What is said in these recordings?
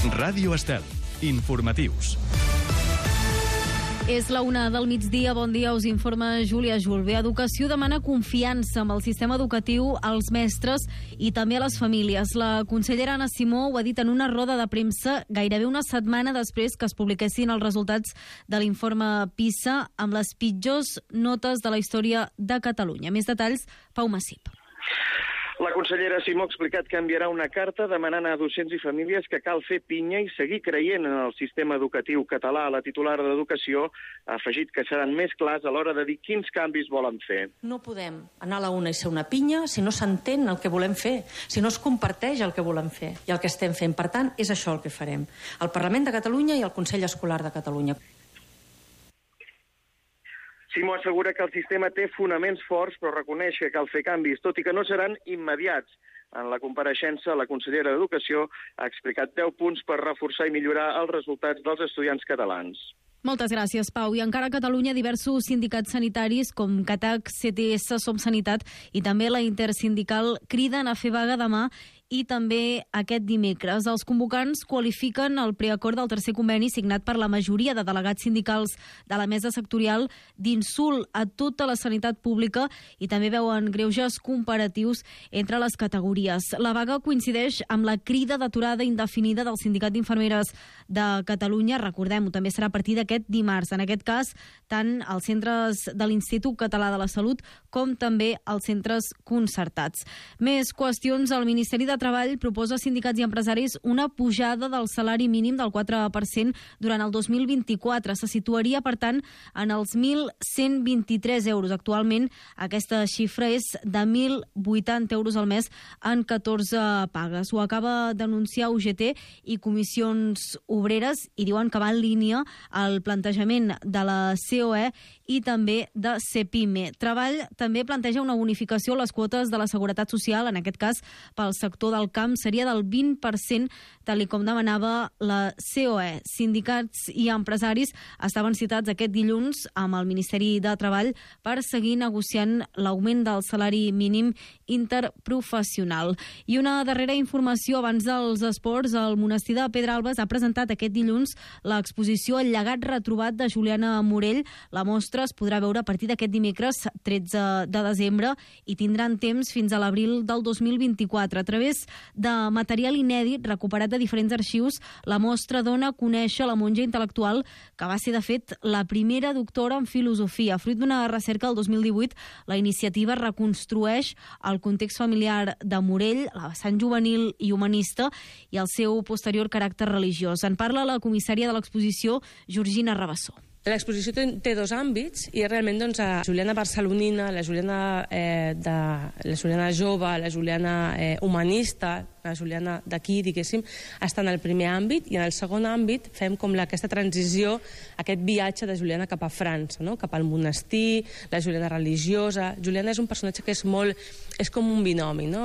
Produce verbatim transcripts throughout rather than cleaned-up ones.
Ràdio Estel. Informatius. És la una del migdia. Bon dia, us informa Júlia Julve. Educació demana confiança amb el sistema educatiu als mestres i també a les famílies. La consellera Anna Simó ho ha dit en una roda de premsa gairebé una setmana després que es publiquessin els resultats de l'informe PISA amb les pitjors notes de la història de Catalunya. Més detalls, Pau Massip. La consellera Simó ha explicat que enviarà una carta demanant a docents i famílies que cal fer pinya i seguir creient en el sistema educatiu català. La titular d'Educació ha afegit que seran més clars a l'hora de dir quins canvis volen fer. No podem anar a la una i ser una pinya si no s'entén el que volem fer, si no es comparteix el que volem fer i el que estem fent. Per tant, és això el que farem. El Parlament de Catalunya i el Consell Escolar de Catalunya. Simó assegura que el sistema té fonaments forts, però reconeix que cal fer canvis, tot i que no seran immediats. En la compareixença, la consellera d'Educació ha explicat deu punts per reforçar i millorar els resultats dels estudiants catalans. Moltes gràcies, Pau. I encara a Catalunya, diversos sindicats sanitaris com CATAC, C T S, Somsanitat i també la Intersindical criden a fer vaga demà i també aquest dimecres. Els convocants qualifiquen el preacord del tercer conveni signat per la majoria de delegats sindicals de la mesa sectorial d'insult a tota la sanitat pública i també veuen greuges comparatius entre les categories. La vaga coincideix amb la crida d'aturada indefinida del Sindicat d'Infermeres de Catalunya. Recordem-ho, també serà a partir d'aquest dimarts. En aquest cas, tant els centres de l'Institut Català de la Salut com també els centres concertats. Més qüestions. El Ministeri de Treball proposa a sindicats i empresaris una pujada del salari mínim del quatre per cent durant el dos mil vint-i-quatre. Se situaria, per tant, en els mil cent vint-i-tres euros. Actualment, aquesta xifra és de mil vuitanta euros al mes en catorze pagues. Ho acaba d'anunciar U G T i Comissions Obreres i diuen que va en línia el plantejament de la C O E i també de CEPIME. Treball també planteja una bonificació a les quotes de la Seguretat Social, en aquest cas pel sector del camp seria del vint per cent, tal i com demanava la C O E. Sindicats i empresaris estaven citats aquest dilluns amb el Ministeri de Treball per seguir negociant l'augment del salari mínim interprofessional. I una darrera informació abans dels esports. El monestir de Pedralbes ha presentat aquest dilluns l'exposició El llegat retrobat de Juliana Morell. La mostra es podrà veure a partir d'aquest dimecres tretze de desembre i tindran temps fins a l'abril del dos mil vint-i-quatre. A través de material inèdit recuperat de diferents arxius, la mostra dona a conèixer la monja intel·lectual que va ser, de fet, la primera doctora en filosofia. Fruit d'una recerca del dos mil divuit, la iniciativa reconstrueix el context familiar de Morell, la vessant juvenil i humanista i el seu posterior caràcter religiós. En parla la comissària de l'exposició, Georgina Rabassó. L'exposició té, té dos àmbits i realment doncs, la Juliana barcelonina, la Juliana, eh, de, la Juliana jove, la Juliana eh, humanista, la Juliana d'aquí, diguéssim, està en el primer àmbit, i en el segon àmbit fem com la, aquesta transició, aquest viatge de Juliana cap a França, no? Cap al monestir, la Juliana religiosa. Juliana és un personatge que és molt, és com un binomi, no?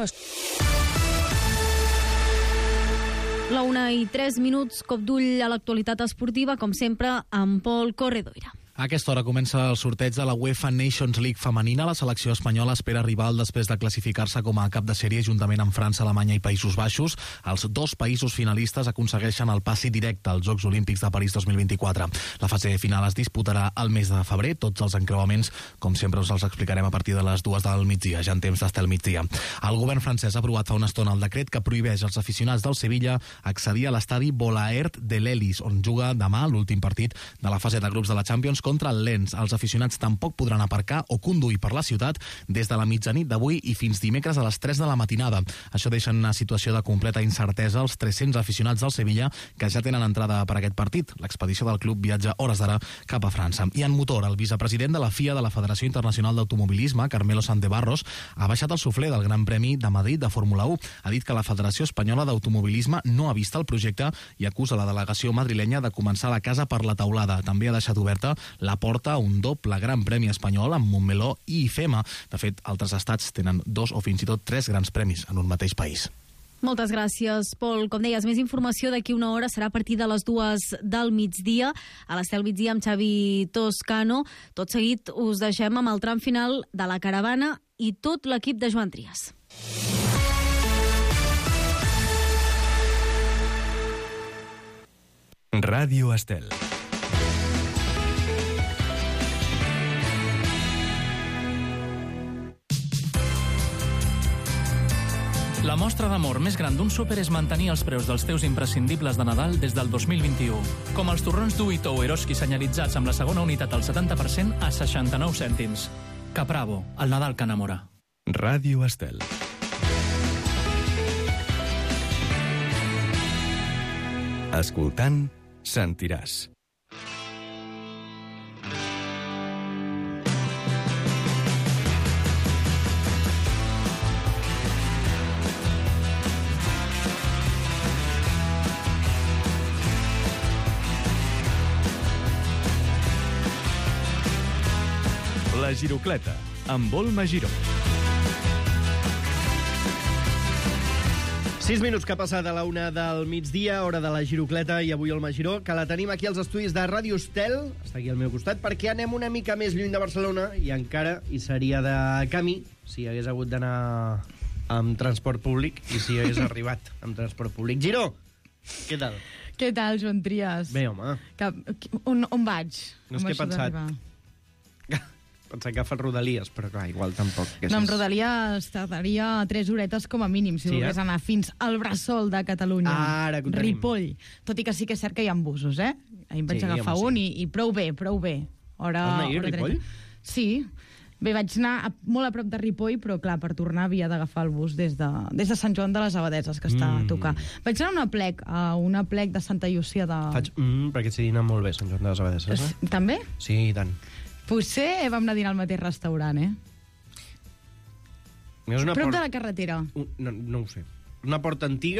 La una i tres minuts, cop d'ull a l'actualitat esportiva, com sempre, amb Pol Corredoira. A aquesta hora comença el sorteig de la UEFA Nations League femenina. La selecció espanyola espera rival després de classificar-se com a cap de sèrie juntament amb França, Alemanya i Països Baixos. Els dos països finalistes aconsegueixen el passi directe als Jocs Olímpics de París dos mil vint-i-quatre. La fase final es disputarà al mes de febrer. Tots els encreuaments, com sempre, us els explicarem a partir de les dues del migdia, ja en temps d'estar al migdia. El govern francès ha aprovat fa una estona el decret que prohibeix als aficionats del Sevilla accedir a l'estadi Bollaert de l'Elis, on juga demà l'últim partit de la fase de grups de la Champions contra el Lens. Els aficionats tampoc podran aparcar o conduir per la ciutat des de la mitjanit d'avui i fins dimecres a les tres de la matinada. Això deixa en una situació de completa incertesa els tres-cents aficionats del Sevilla que ja tenen entrada per aquest partit. L'expedició del club viatja hores d'ara cap a França. I en motor, el vicepresident de la F I A de la Federació Internacional d'Automobilisme, Carmelo Santebarros, ha baixat el suflé del Gran Premi de Madrid de Fórmula u. Ha dit que la Federació Espanyola d'Automobilisme no ha vist el projecte i acusa la delegació madrilenya de començar la casa per la teulada. També ha deixat oberta la porta a un doble Gran Premi espanyol amb Montmeló i I F E M A. De fet, altres estats tenen dos o fins i tot tres grans premis en un mateix país. Moltes gràcies, Pol. Com deies, més informació d'aquí una hora serà a partir de les dues del migdia, a l'Estel Migdia amb Xavi Toscano. Tot seguit us deixem amb el tram final de la caravana i tot l'equip de Joan Trias. Ràdio Estel. La mostra d'amor més gran d'un súper és mantenir els preus dels teus imprescindibles de Nadal des del dos mil vint-i-u. Com els torrons Duito o Eroski senyalitzats amb la segona unitat al setanta per cent a seixanta-nou cèntims. Capravo, el Nadal que enamora. Ràdio Estel. Escoltant, sentiràs. La Girocleta, amb Volma Giró. Sis minuts que ha passat a la una del migdia, hora de la Girocleta, i avui el Magiró, que la tenim aquí als estudis de Ràdio Estel, està aquí al meu costat, perquè anem una mica més lluny de Barcelona i encara hi seria de camí si hagués hagut d'anar amb transport públic i si hagués arribat amb transport públic. Giró, què tal? Què tal, Joan Trias? Bé, home. Que, on, on vaig? No és que he pensat... Pensava que agafar Rodalies, però clar, igual tampoc. No, amb Rodalies tardaria tres horetes com a mínim, si sí, volgués eh? anar fins al bressol de Catalunya. Ara que ho tenim. Ripoll. Tot i que sí que és cert que hi ha busos, eh? Ahir em vaig sí, agafar home, un sí. i, i prou bé, prou bé. Hora, Vas anar ahir, hora Ripoll? Sí. Bé, vaig anar a, molt a prop de Ripoll, però clar, per tornar havia d'agafar el bus des de, des de Sant Joan de les Abadeses, que està mm. a tocar. Vaig anar a una plec, a una plec de Santa Llúcia de... Faig mm, perquè s'hi dina molt bé Sant Joan de les Abadeses, eh? També? Sí, i tant. Potser vam anar a dinar al mateix restaurant, eh? És una Prop port... de la carretera. No, no ho sé. Una porta antiga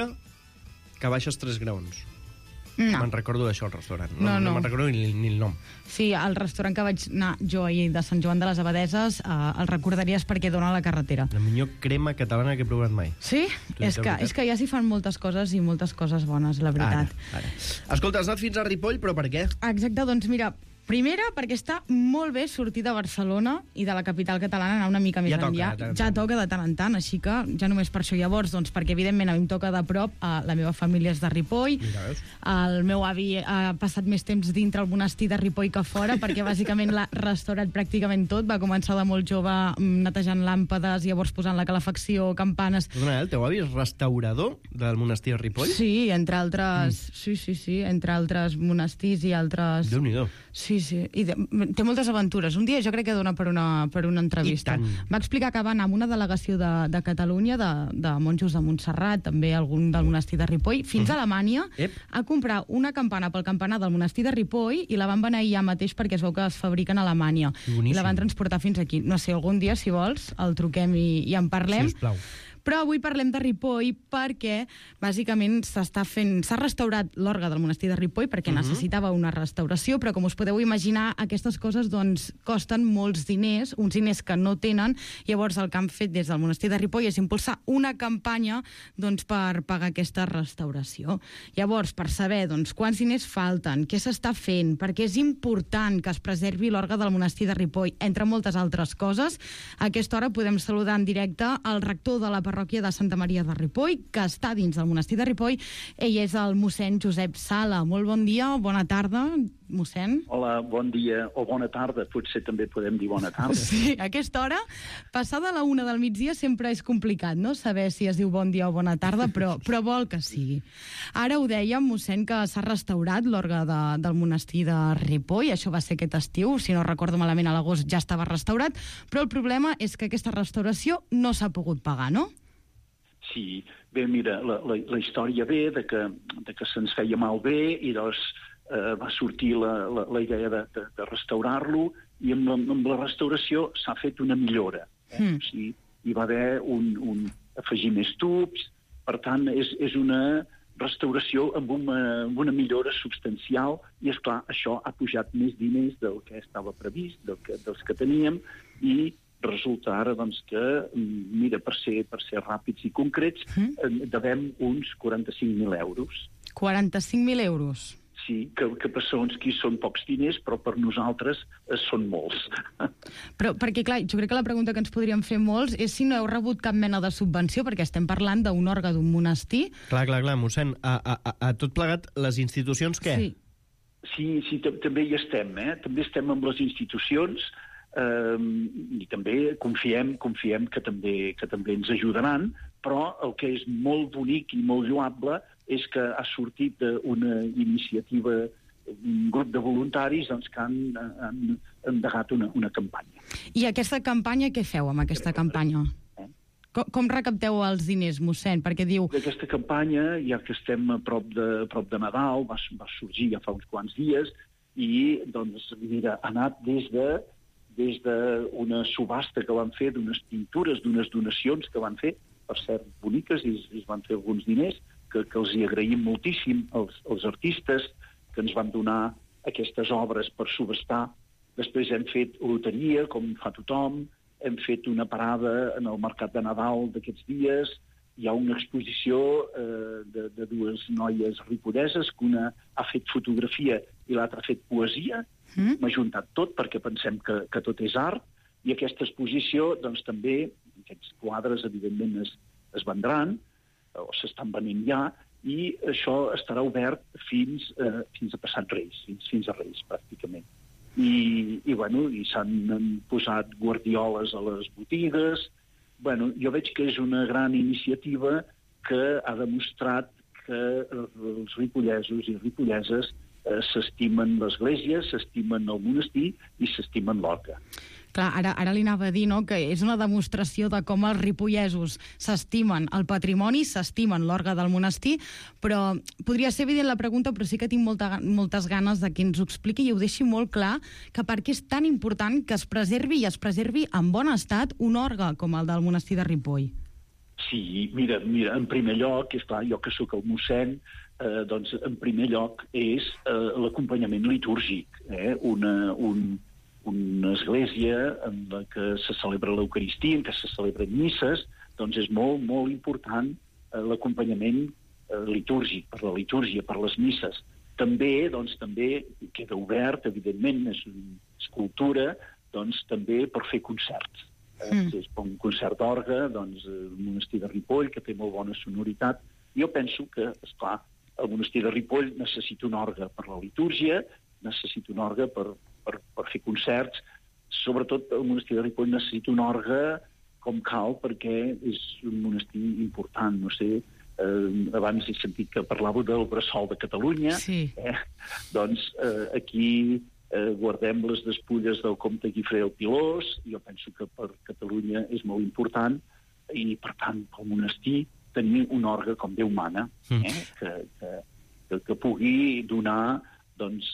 que baixes tres graons. No. Me'n recordo d'això, el restaurant. No, no, no. no me'n recordo ni, ni el nom. Sí, el restaurant que vaig anar jo ahir de Sant Joan de les Abadeses eh, el recordaries perquè dona a la carretera. La millor crema catalana que he provat mai. Sí? És que, és que ja s'hi fan moltes coses i moltes coses bones, la veritat. Ara, ara. Escolta, has anat fins a Ripoll, però per què? Exacte, doncs mira... Primera, perquè està molt bé sortir de Barcelona i de la capital catalana, anar una mica més ja enllà. Toca, ja toca de tant en tant, així que ja només per això. Llavors, doncs, perquè evidentment a mi em toca de prop, eh, la meva família és de Ripoll, Mira, veus? El meu avi ha passat més temps dintre el monestir de Ripoll que fora, perquè bàsicament l'ha restaurat pràcticament tot. Va començar de molt jove netejant làmpades, llavors posant la calefacció, campanes... Perdona, el teu avi és restaurador del monestir de Ripoll? Sí, entre altres... Mm. Sí, sí, sí, entre altres monestirs i altres... Déu-n'hi-do. Sí, sí, i de, té moltes aventures. Un dia jo crec que dona per una, per una entrevista. Va explicar que va anar amb una delegació de, de Catalunya, de, de monjos de Montserrat, també algun del monestir de Ripoll, fins mm. a Alemanya, Ep. a comprar una campana pel campanar del monestir de Ripoll i la van beneir ja mateix perquè es veu que es fabriquen a Alemanya. Boníssim. I la van transportar fins aquí. No sé, algun dia, si vols, el truquem i, i en parlem. Sisplau. Però avui parlem de Ripoll perquè, bàsicament, s'està fent... S'ha restaurat l'orgue del monestir de Ripoll perquè uh-huh. necessitava una restauració, però com us podeu imaginar, aquestes coses doncs, costen molts diners, uns diners que no tenen. Llavors, el que han fet des del monestir de Ripoll és impulsar una campanya doncs, per pagar aquesta restauració. Llavors, per saber doncs, quants diners falten, què s'està fent, perquè és important que es preservi l'orgue del monestir de Ripoll, entre moltes altres coses, a aquesta hora podem saludar en directe el rector de la parròquia de Santa Maria de Ripoll, que està dins del monestir de Ripoll. Ell és el mossèn Josep Sala. Molt bon dia, bona tarda, mossèn. Hola, bon dia o bona tarda. Potser també podem dir bona tarda. Sí, a aquesta hora, passada la una del migdia, sempre és complicat, no?, saber si es diu bon dia o bona tarda, però, però vol que sigui. Ara ho dèiem, mossèn, que s'ha restaurat l'orgue de, del monestir de Ripoll. Això va ser aquest estiu, si no recordo malament, a l'agost ja estava restaurat, però el problema és que aquesta restauració no s'ha pogut pagar, no? Sí, bé, mira, la, la, la història ve de que, de que se'ns feia malbé i doncs eh, va sortir la, la, la idea de, de, de restaurar-lo i amb la, amb la restauració s'ha fet una millora. Eh? Mm. O sigui, hi va haver un, un afegir més tubs, per tant, és, és una restauració amb una, amb una millora substancial i, esclar, això ha pujat més diners del que estava previst, del que, dels que teníem, i resulta ara doncs, que, mira, per ser, per ser ràpids i concrets, mm. devem uns quaranta-cinc mil euros. quaranta-cinc mil euros? sí, que, que per segons qui són pocs diners, però per nosaltres eh, són molts. Però, perquè, clar, jo crec que la pregunta que ens podríem fer molts és si no heu rebut cap mena de subvenció, perquè estem parlant d'un òrgan d'un monestir. Clar, clar, clar, mossèn, a, a, a, a tot plegat, les institucions què? Sí, sí, sí també hi estem, eh? També estem amb les institucions eh, i també confiem, confiem que també, que també ens ajudaran, però el que és molt bonic i molt lloable és que ha sortit d'una iniciativa, un grup de voluntaris doncs, que han, han endegat una, una campanya. I aquesta campanya, què feu amb aquesta campanya? Eh? Com, com recapteu els diners, mossèn? Perquè diu... Aquesta campanya, ja que estem a prop de, a prop de Nadal, va, va sorgir ja fa uns quants dies, i doncs, mira, ha anat des de des d'una subhasta que van fer, d'unes pintures, d'unes donacions que van fer, per cert, boniques, i es van fer alguns diners, que, que els hi agraïm moltíssim als, als artistes que ens van donar aquestes obres per subhastar. Després hem fet loteria, com fa tothom, hem fet una parada en el mercat de Nadal d'aquests dies, hi ha una exposició eh, de, de dues noies ripolleses, que una ha fet fotografia i l'altra ha fet poesia. Mm. M'ha juntat tot perquè pensem que, que tot és art, i aquesta exposició, doncs també, aquests quadres, evidentment, es, es vendran, o s'estan venint ja, i això estarà obert fins, eh, fins a passat Reis, fins, fins a Reis, pràcticament. I, i, bueno, i s'han posat guardioles a les botigues. Bueno, jo veig que és una gran iniciativa que ha demostrat que els ripollesos i ripolleses eh, s'estimen l'Església, s'estimen el monestir i s'estimen l'Orga. Clar, ara, ara li anava a dir, no?, que és una demostració de com els ripollesos s'estimen el patrimoni, s'estimen l'orga del monestir, però podria ser evident la pregunta, però sí que tinc molta, moltes ganes de que ens ho expliqui i ho deixi molt clar, que per què és tan important que es preservi i es preservi en bon estat un orga com el del monestir de Ripoll. Sí, mira, mira, en primer lloc, és clar, jo que sóc el mossèn, eh, doncs en primer lloc és eh, l'acompanyament litúrgic, eh? una, un, una església en la que se celebra l'Eucaristia, en què se celebren misses, doncs és molt, molt important eh, l'acompanyament eh, litúrgic, per la litúrgia, per les misses. També, doncs, també queda obert, evidentment, és, és cultura, doncs també per fer concerts. Eh, mm. Si es fa un concert d'orga, doncs el monestir de Ripoll, que té molt bona sonoritat. Jo penso que, esclar, el monestir de Ripoll necessita un orga per la litúrgia, necessita un orga per, per, per fer concerts. Sobretot el monestir de Ripoll necessita un orga com cal, perquè és un monestir important. No sé, eh, abans he sentit que parlàveu del Bressol de Catalunya. Sí. Eh? Doncs eh, aquí eh, guardem les despulles del comte Guifré el Pilós. Jo penso que per Catalunya és molt important, i per tant pel monestir tenir un orga com Déu mana, eh? que, que, que, que pugui donar doncs,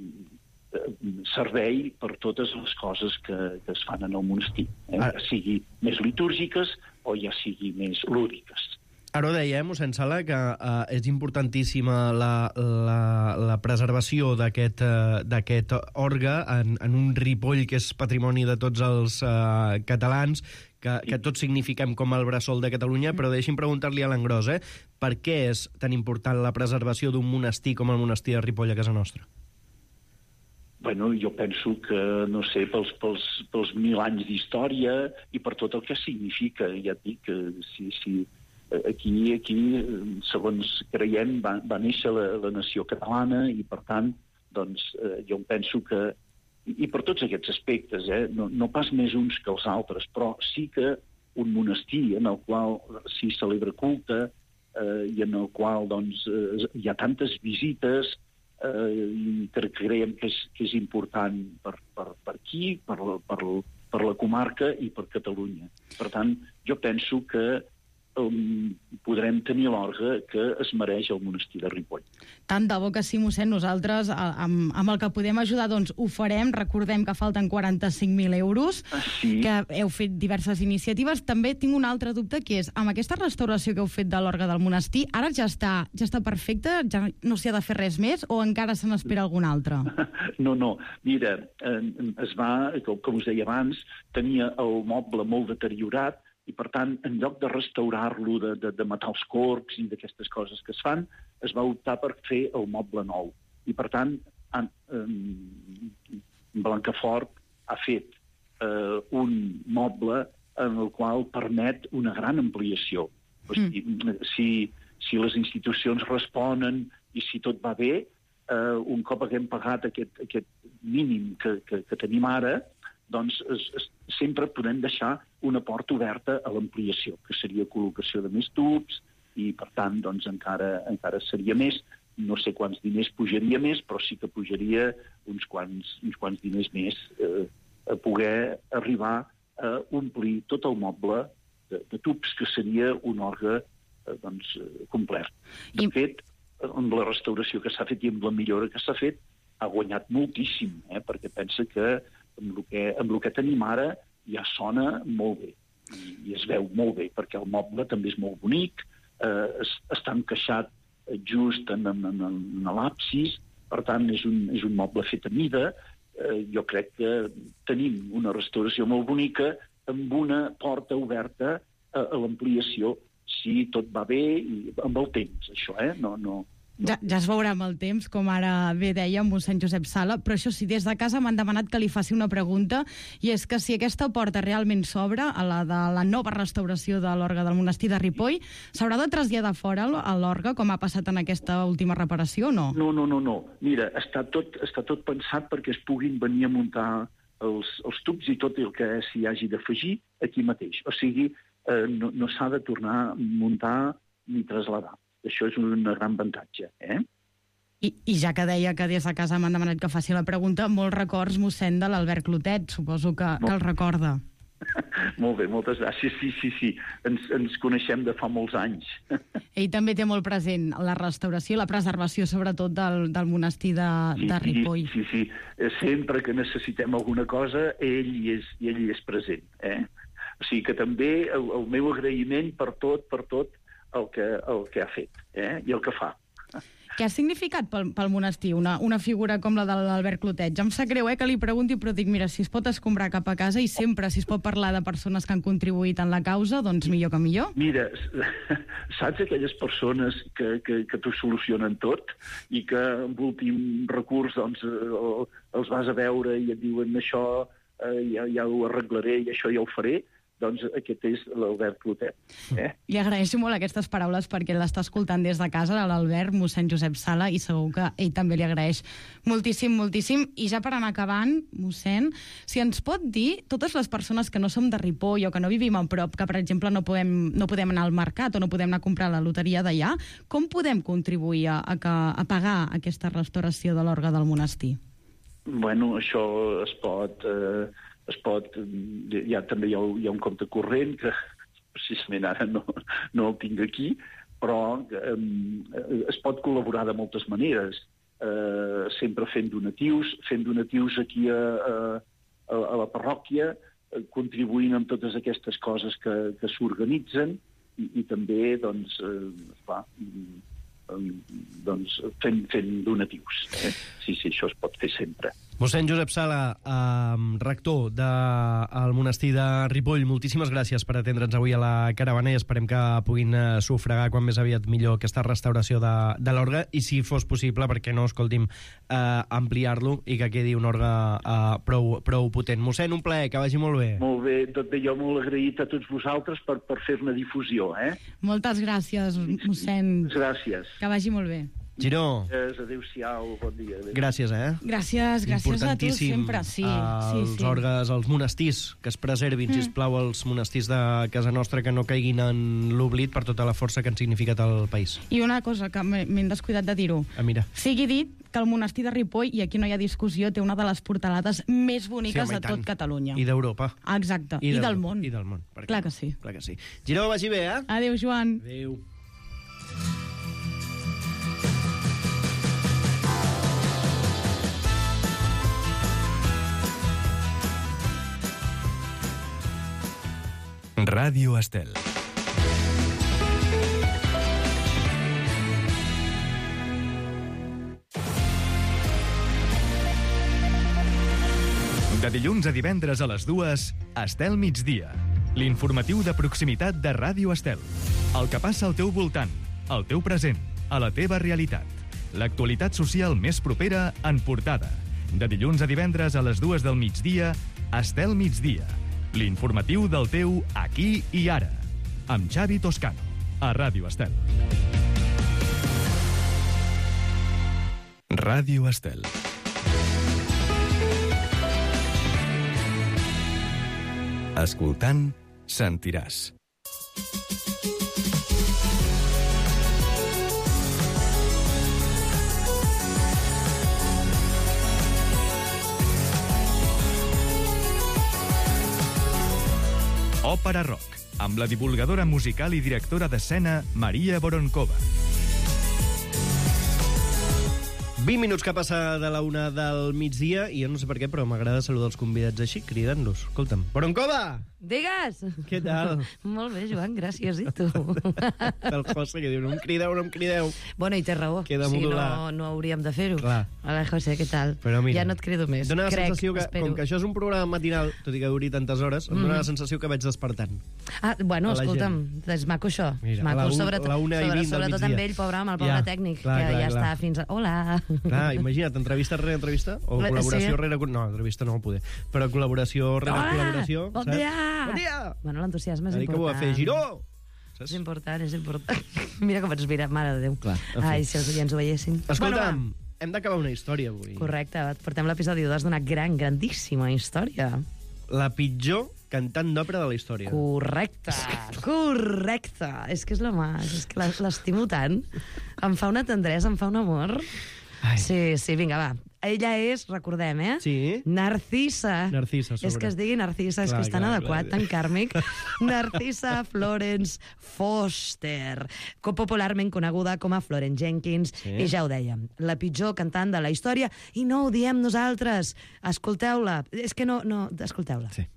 eh, servei per totes les coses que, que es fan en el monestir, eh? ja sigui més litúrgiques o ja sigui més lúdiques. Ara ho deia, eh, mossèn Sala, que eh, és importantíssima la, la, la preservació d'aquest eh, d'aquest orga en, en un Ripoll que és patrimoni de tots els eh, catalans, que, que tots signifiquem com el bressol de Catalunya, però deixi'm preguntar-li a l'engròs, eh, per què és tan important la preservació d'un monestir com el monestir de Ripoll a casa nostra? Bueno, jo penso que, no sé, pels, pels, pels mil anys d'història i per tot el que significa. Ja et dic que si, si aquí, aquí, segons creiem, va, va néixer la, la nació catalana i, per tant, doncs, eh, jo penso que, i per tots aquests aspectes, eh, no, no pas més uns que els altres, però sí que un monestir en el qual s'hi celebra culte eh, i en el qual doncs, eh, hi ha tantes visites eh, i que creiem que és, que és important per, per, per aquí, per, per, per la comarca i per Catalunya. Per tant, jo penso que um, podrem tenir l'orga que es mereix el monestir de Ripoll. Tant de bo que sí, mossèn. Nosaltres, amb, amb el que podem ajudar, doncs ho farem. Recordem que falten quaranta-cinc mil euros, ah, sí? que heu fet diverses iniciatives. També tinc un altre dubte, que és, amb aquesta restauració que heu fet de l'orga del monestir, ara ja està, ja està perfecte? Ja no s'hi ha de fer res més? O encara se n'espera algun altre? No, no. Mira, es va, com us deia abans, tenia el moble molt deteriorat, i, per tant, en lloc de restaurar-lo, de, de, de matar els corcs i d'aquestes coses que es fan, es va optar per fer el moble nou. I, per tant, han, eh, Blancafort ha fet eh, un moble en el qual permet una gran ampliació. O sigui, mm. si, si les institucions responen i si tot va bé, eh, un cop haguem pagat aquest, aquest mínim que, que, que tenim ara, doncs es, es, sempre podem deixar una porta oberta a l'ampliació, que seria col·locació de més tubs, i per tant doncs, encara, encara seria més. No sé quants diners pujaria més, però sí que pujaria uns quants, uns quants diners més eh, a poder arribar a omplir tot el moble de, de tubs, que seria un òrgan eh, doncs, complet. De I... fet, amb la restauració que s'ha fet i amb la millora que s'ha fet, ha guanyat moltíssim, eh, perquè pensa que amb el que, amb el que tenim ara ja sona molt bé, i, i es veu molt bé, perquè el moble també és molt bonic, eh, es, està encaixat just en, en, en, en l'absis, per tant, és un, és un moble fet a mida. Eh, jo crec que tenim una restauració molt bonica amb una porta oberta a, a l'ampliació, si tot va bé i amb el temps, això, eh? No, no, no. Ja, ja es veurà amb el temps, com ara bé deia mossèn Josep Sala, però això sí, des de casa m'han demanat que li faci una pregunta, i és que si aquesta porta realment s'obre, a la de la nova restauració de l'orgue del monestir de Ripoll, s'haurà de traslladar fora a l'orgue, com ha passat en aquesta última reparació, o no? No, no, no, no. Mira, està tot, està tot pensat perquè es puguin venir a muntar els, els tubs i tot el que s'hi hagi d'afegir aquí mateix. O sigui, eh, no, no s'ha de tornar a muntar ni traslladar. Això és un gran avantatge, eh? I, I ja que deia que des de casa m'han demanat que faci la pregunta, molts records, mossèn, de l'Albert Clotet, suposo que, que el recorda. Molt bé, moltes gràcies. Sí, sí, sí, ens, ens coneixem de fa molts anys. Ell també té molt present la restauració i la preservació, sobretot, del, del monestir de, sí, de Ripoll. Sí, sí, sí. Sempre que necessitem alguna cosa, ell hi és, ell hi és present, eh? O sigui que també el, el meu agraïment per tot, per tot, el que, el que ha fet, eh? I el que fa. Què ha significat pel, pel monestir una, una figura com la de l'Albert Clotet? Ja em sap greu, eh, que li pregunti, però dic, mira, si es pot escombrar cap a casa i sempre, si es pot parlar de persones que han contribuït en la causa, doncs millor que millor. Mira, saps aquelles persones que, que, que t'ho solucionen tot i que amb últim recurs doncs, els vas a veure i et diuen això eh, ja, ja ho arreglaré i això ja ho faré? Doncs aquest és l'Albert Clotet. Eh? Li agraeixo molt aquestes paraules perquè l'està escoltant des de casa, l'Albert, mossèn Josep Sala, i segur que ell també li agraeix moltíssim, moltíssim. I ja per anar acabant, mossèn, si ens pot dir, totes les persones que no som de Ripoll o que no vivim a prop, que per exemple no podem, no podem anar al mercat o no podem anar a comprar la loteria d'allà, com podem contribuir a, a, que, a pagar aquesta restauració de l'orgue del monestir? Bueno, això es pot... Eh... es pot, ja també hi ha, hi ha un compte corrent que precisament ara no, no el tinc aquí, però eh, es pot col·laborar de moltes maneres, eh, sempre fent donatius, fent donatius aquí a, a, a la parròquia, eh, contribuint amb totes aquestes coses que, que s'organitzen i, i també, doncs, eh, clar, eh, doncs fent, fent donatius. Eh? Sí, sí, això es pot fer sempre. Mossèn Josep Sala, eh, rector del monestir de Ripoll, moltíssimes gràcies per atendre'ns avui a la caravana i esperem que puguin eh, sufragar quan més aviat millor aquesta restauració de, de l'orgue i, si fos possible, perquè no, escolti'm, eh, ampliar-lo i que quedi un orgue eh, prou, prou potent. Mossèn, un plaer, que vagi molt bé. Molt bé, tot bé, jo molt agraït a tots vosaltres per, per fer-ne difusió, eh? Moltes gràcies, mossèn. Gràcies. Que vagi molt bé. Giró. Adéu-siau, bon dia. Adéu. Gràcies, eh? Gràcies, gràcies a tu sempre. Sí, els sí, sí. orgues, els monestirs, que es preservin, mm. sisplau, els monestirs de casa nostra, que no caiguin en l'oblit per tota la força que han significat al país. I una cosa, que m'he descuidat de dir-ho. Ah, mira. Sigui dit que el monestir de Ripoll, i aquí no hi ha discussió, té una de les portalades més boniques sí, home, de tot Catalunya. I d'Europa. Exacte, i, i del món. I del món. Clar que sí. Clar que sí. Giró, vagi bé, eh? Adéu, Joan. Adéu. Ràdio Estel. De dilluns a divendres a les dues, Estel Migdia. L'informatiu de proximitat de Ràdio Estel. El que passa al teu voltant, al teu present, a la teva realitat. l'actualitat social més propera en portada. De dilluns a divendres a les dues del migdia, Estel Migdia. L'informatiu del teu aquí i ara. Amb Xavi Toscano, a Ràdio Estel. Ràdio Estel. Escoltant, sentiràs. Òpera Rock, amb la divulgadora musical i directora d'escena Maria Voronkova. vint minuts que passa de la una del migdia i jo no sé per què, però m'agrada saludar els convidats així, cridant-los. Escolta'm. Voronkova! Digues! Què tal? Molt bé, Joan, gràcies. I tu? El José que diu, no em crideu, no em crideu. Bueno, i té raó. Queda o sigui, modular. no, no hauríem de fer-ho. Clar. Hola, José, què tal? Però mira, ja no et crido més. Dóna la Crec, sensació que, espero. com que això és un programa matinal, tot i que duri tantes hores, em dóna Mhm. la sensació que vaig despertant. Ah, bueno, a la escolta'm, és maco això. Mira, maco, a la un- sobretot, la una i sobre, vint del sobretot migdia. amb ell, pobre, amb el pobre Ja, tècnic, clar, que clar, ja clar. està fins a... Hola! Clar, imagina't, entrevista rere entrevista, o Sí. col·laboració rere... No, entrevista no ho poder, però col·laboració rere Hola! col·laboració. Bon saps? dia! Bon dia! Bueno, l'entusiasme és Ara que ho va important. fer Giró! És important, és important. Mira com ens mira, mare de Déu. Clar, en fi. Ai, si els oients ho veiessin. Escolta'm, Bueno, hem d'acabar una història avui. va. Correcte, portem l'episodi dos d'una gran, grandíssima història. La pitjor cantant d'òpera de la història. Correcte, correcte. És que és la mà, és que la- l'estimo tant. Em fa una tendresa, em fa un amor. Ai. Sí, sí, vinga, va. Ella és, recordem, eh? Sí. Narcisa. Narcisa, a sobre. És que es digui Narcisa, és Clar, que és tan clar, adequat, clar. tan kàrmic. Narcisa Florence Foster, com popularment coneguda com a Florence Jenkins, Sí. i ja ho dèiem, la pitjor cantant de la història, i no ho diem nosaltres. Escolteu-la. És que no... no escolteu-la. Sí.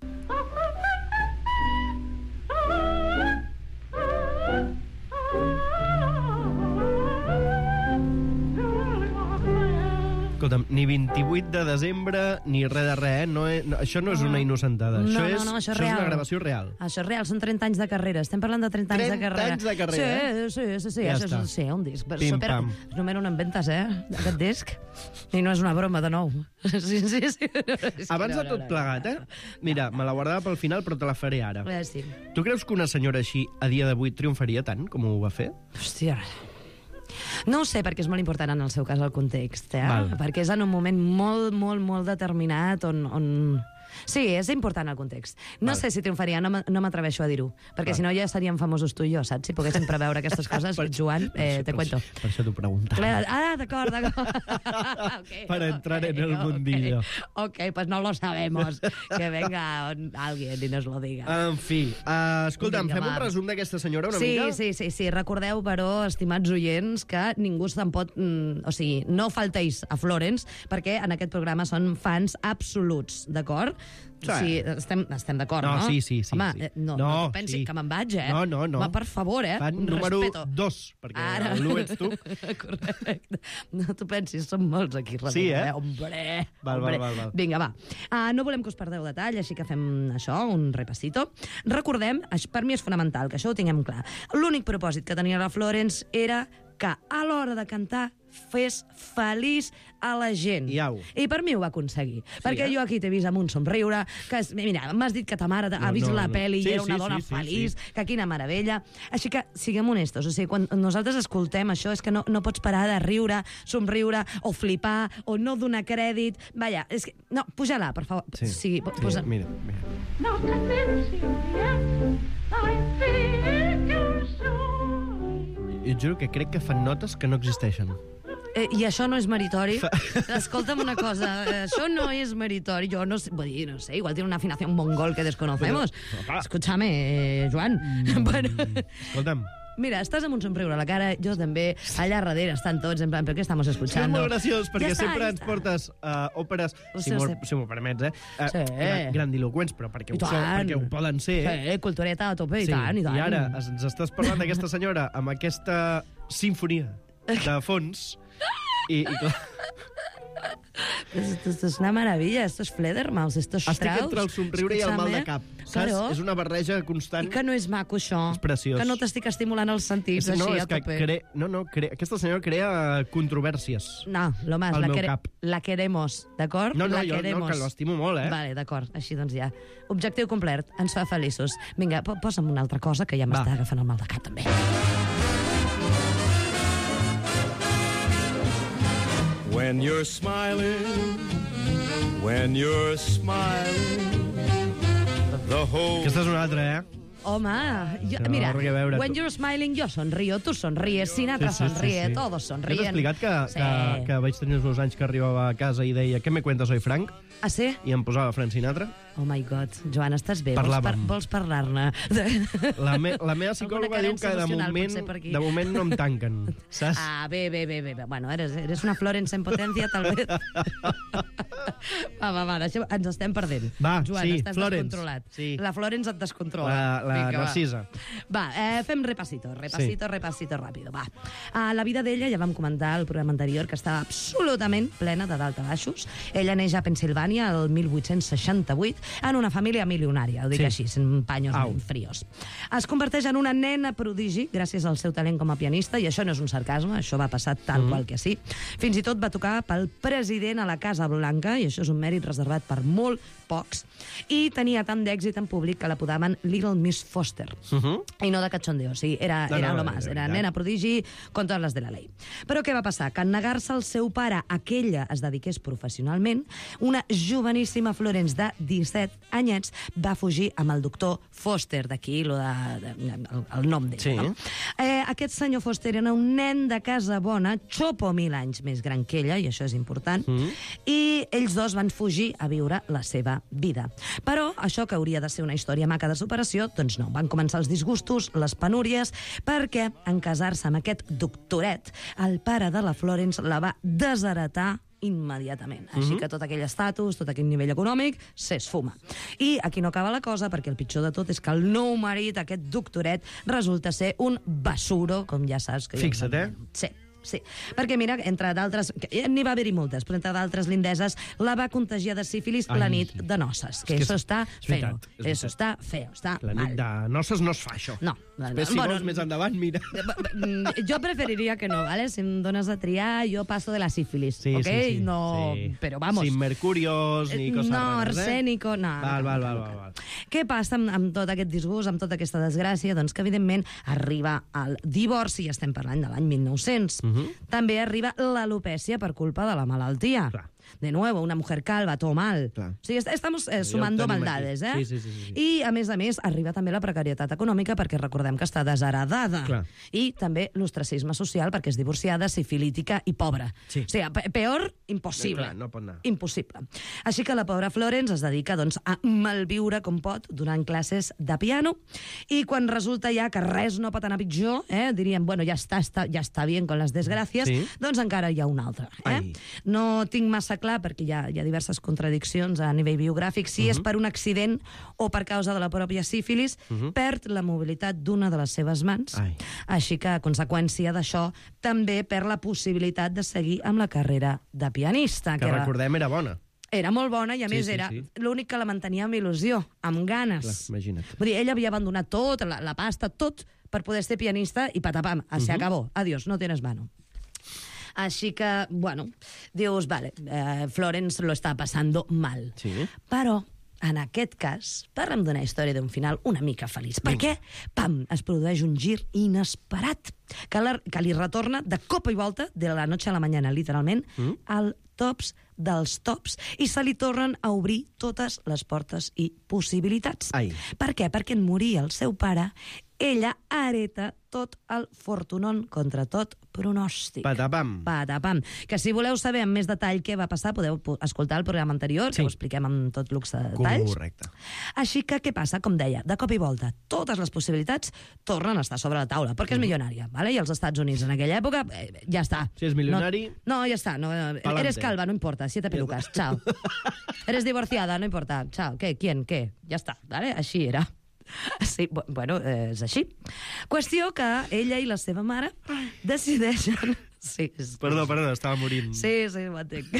Escolta'm, ni vint-i-vuit de desembre, ni res de res, eh? No és, no, això no és una innocentada. No, això no, és, no, això és és real. una gravació real. Això és real, són trenta anys de carrera. Estem parlant de trenta, anys de trenta carrera. anys de carrera, Sí, sí, sí, sí. Ja això està. és sí, un disc. Però Pim, super, pam. és número un en ventes, eh, aquest disc. I no és una broma, de nou. Sí, sí, sí. sí Abans no, de tot no, no, plegat, no, eh? no. Mira, me la guardava pel final, però te la faré ara. Eh, sí. Tu creus que una senyora així, a dia d'avui, triomfaria tant com ho va fer? Hòstia. No ho sé, perquè és molt important en el seu cas el context, eh? Val. Perquè és en un moment molt, molt, molt determinat on... on... Sí, és important el context. No Val. sé si triomfaria, no m- no m'atreveixo a dir-ho, perquè Val. si no ja seríem famosos tu i jo, saps? Si poguéssim preveure aquestes coses, Per- Joan, eh, te per, cuento. Per això t'ho preguntava. Clar, ah, d'acord, d'acord. Okay, Para entrar en el mundillo. Ok, pues no lo sabemos. Que venga alguien y nos lo diga. En fi, uh, escolta'm, Vinga, fem un va. resum d'aquesta senyora una Sí, mica? sí, sí, sí. Recordeu, però, estimats oients, que ningú se'n pot... Mm, o sigui, no falteis a Florence, perquè en aquest programa són fans absoluts, d'acord? Sí. O sigui, estem, estem d'acord, No, no? sí, sí, sí, Home, sí. eh, no, No, no, no pensi sí. que me'n vaig, eh? No, no, no. Home, per favor, eh? Fan Un número respeto. dos, perquè Ara. l'u ets tu. Correcte. No t'ho pensis, som molts aquí darrere, Sí, eh? Hombre, Val, hombre. val, val, val. Vinga, va. Uh, no volem que us perdeu detall, així que fem això, un repassito. Recordem, això per mi és fonamental, que això ho tinguem clar. L'únic propòsit que tenia la Florence era que a l'hora de cantar fes feliç a la gent. Iau. I per mi ho va aconseguir. Sí, perquè eh? jo aquí t'he vist amb un somriure, que, és- mira, m'has dit que ta mare ha No, vist no, la no. pel·li Sí, i era una sí, dona sí, sí, feliç, sí. que quina meravella. Així que siguem honestos, o sigui, quan nosaltres escoltem això és que no, no pots parar de riure, somriure, o flipar, o no donar crèdit. Vaja, és que... No, puja-la, per favor. Sí, sí, po- sí, posa... mira, mira. No silencio, I feel your soul. Jo et juro que crec que fan notes que no existeixen. Eh, I això no és meritori? Escolta'm una cosa, eh, això no és meritori. Jo no sé, vull dir, no sé, igual tiene una afinación mongol que desconocemos. Però, clar. Escúchame, eh, Joan. Mm. Bueno, Escolta'm, mira, estàs amb un somriure a la cara, jo també, allà darrere estan tots, en plan, ¿pero qué estamos és escuchando? molt graciós, perquè Ja està, sempre ja ens està. portes uh, òperes, Ho si sé, ho m'ho sé. si m'ho permets, eh? Uh, Sí. gran- grandiloquents, però perquè I ho, són, tant. perquè ho poden ser. Sí, cultureta a tope, i tant, i tant. I ara es- ens estàs parlant d'aquesta senyora amb aquesta sinfonia de fons i, i clar, Esto, esto es una maravilla, esto es Fledermaus, esto es Strauss. Estic entre el somriure i el mal de cap. Saps? Claro. És una barreja constant. I que no és maco, això. És preciós. Que no t'estic estimulant els sentits, no, així, és a que tope. cre... no, no, cre... aquesta senyora crea controvèrsies. No, lo más, al la, meu quere... cap. la queremos, d'acord? No, no, la jo queremos. no, que l'estimo molt, eh? Vale, d'acord, així doncs ja. Objectiu complert, ens fa feliços. Vinga, po posa'm una altra cosa, que ja m'està agafant el mal de cap, també. When you're smiling, when you're smiling, the whole... Aquesta és una altra, eh? Home, jo, No, mira, res a veure. when you're smiling, jo sonrío, tu sonríes, Sinatra Sí, sí, sí, sonríe, sí. todos Ja sonríen. t'he explicat que, Sí. que, que vaig tenir els meus anys que arribava a casa i deia «Què me cuentas hoy, Frank?» Ah, sí? I em posava Frank Sinatra. Oh my God, Joan, estàs bé? Parlàvem. Vols, par vols parlar-ne? La, me la meva psicòloga Alguna diu que de carència emocional, moment, potser, per aquí. de moment no em tanquen, saps? Ah, bé, bé, bé, bé. bé. Bueno, eres, eres una Florence en potència, tal vez. Va, va, va, deixem, ens estem perdent. Va, Joan, sí, estàs Florence, descontrolat. sí. La Florence et descontrola. La, la Vinga, Narcisa. Va, eh, fem repasito, repasito, sí. repasito ràpido, va. Uh, la vida d'ella, ja vam comentar al programa anterior, que estava absolutament plena de dalt a baixos. Ella neix a Pensilvània el mil vuit-cents seixanta-vuit en una família milionària, ho dic Sí. així, en paños Au. frios. Es converteix en una nena prodigi gràcies al seu talent com a pianista, i això no és un sarcasme, això va passar tal Mm. qual que sí. Fins i tot va tocar pel president a la Casa Blanca, i això és un mèrit reservat per molt pocs, i tenia tant d'èxit en públic que l'apodaven Little Miss Foster. Uh -huh. I no de cachondeo, sí, era, No, era no, lo de más, era veritat. nena prodigi con todas les de la ley. Però què va passar? Que en negar-se al seu pare a que ella es dediqués professionalment, una joveníssima Florence de disset anyets va fugir amb el doctor Foster, d'aquí lo de, de, el, el nom d'ell. Sí. No? Eh, aquest senyor Foster era un nen de casa bona, xopo mil anys més gran que ella, i això és important, Mm. i ells dos van fugir a viure la seva vida. Però això, que hauria de ser una història maca de superació, doncs no. Van començar els disgustos, les penúries, perquè en casar-se amb aquest doctoret, el pare de la Florence la va desheretar immediatament. Així Mhm. que tot aquell estatus, tot aquell nivell econòmic, s'esfuma. I aquí no acaba la cosa, perquè el pitjor de tot és que el nou marit, aquest doctoret, resulta ser un basuro, com ja saps. Que Fixa't, eh? Sí. Sí, perquè mira, entre d'altres, que n'hi va haver-hi moltes, però entre d'altres lindeses, la va contagiar de sífilis Ai. la nit de noces, que, És que eso és- està és feo. veritat, és Eso veritat. està feo, està La mal. nit de noces no es fa, això. No. no, Després, si bueno, vols més endavant, mira. Mm, Jo preferiria que no, ¿vale? Si em dones a triar, jo passo de la sífilis, Sí, ¿ok? sí, sí, no, sí. Però vamos. Sin mercurios ni Eh, coses no, rares, eh? arsénico, no. Val, no, val, no, val, no. val, val. Què passa amb, amb tot aquest disgust, amb tota aquesta desgràcia? Doncs que, evidentment, arriba el divorci, i estem parlant de l'any mil nou-cents. Mhm. També arriba l'alopècia per culpa de la malaltia. Clar. De nuevo, una mujer calva, todo mal. Clar. O sigui, est- estamos eh, Ja ho sumando tenim maldades, eh? aquí. Sí, sí, sí, sí. I, a més a més, arriba també la precarietat econòmica, perquè recordem que està desheredada. Clar. I també l'ostracisme social, perquè és divorciada, sifilítica i pobra. Sí. O sigui, pe- peor, impossible. Clar, no pot anar. Impossible. Així que la pobra Florence es dedica, doncs, a malviure com pot, donant classes de piano, i quan resulta ja que res no pot anar pitjor, eh, diríem, bueno, ja està, està, ja està bien con les desgràcies, Sí. doncs encara hi ha una altra. Eh? Ai. No tinc massa clar, perquè hi ha, hi ha diverses contradiccions a nivell biogràfic, si uh -huh. és per un accident o per causa de la pròpia sífilis, uh -huh. perd la mobilitat d'una de les seves mans. Ai. Així que, a conseqüència d'això, també perd la possibilitat de seguir amb la carrera de pianista. Que era, recordem era bona. era molt bona i, a Sí, més, sí, era sí. l'únic que la mantenia amb il·lusió, amb ganes. Clar, imagina't. Vull dir, ella havia abandonat tot, la, la pasta, tot, per poder ser pianista, i patapam, se Uh -huh. acabó. Adiós, no tienes mano. Així que, bueno, dius, vale, eh, Florence lo està passando mal. Sí. Però, en aquest cas, parlem d'una història d'un final una mica feliç. Perquè, pam, es produeix un gir inesperat que, la, que li retorna de cop i volta, de la noche a la mañana, literalment, Mm. al tops dels tops, i se li tornen a obrir totes les portes i possibilitats. Ai. Per què? Perquè en morir el seu pare, ella hereta tot el fortunon contra tot pronòstic. Patapam. Patapam. Que si voleu saber amb més detall què va passar, podeu po- escoltar el programa anterior, Sí. que ho expliquem amb tot luxe de detalls. Correcte. Així que què passa? Com deia, de cop i volta, totes les possibilitats tornen a estar sobre la taula, perquè és milionària, ¿vale? I els Estats Units en aquella època, eh, ja està. Si és milionari... No, no ja està. No, eh, Pa'lante. eres calva, no importa, siete pelucas, chao. Eres divorciada, no importa, chao. ¿Qué? ¿Quién? ¿Qué? Ja està, ¿vale? Així era. Sí, bu- bueno, eh, és així. Qüestió que ella i la seva mare decideixen Sí, és... Perdó, perdó, estava morint. Sí, sí, ho entenc.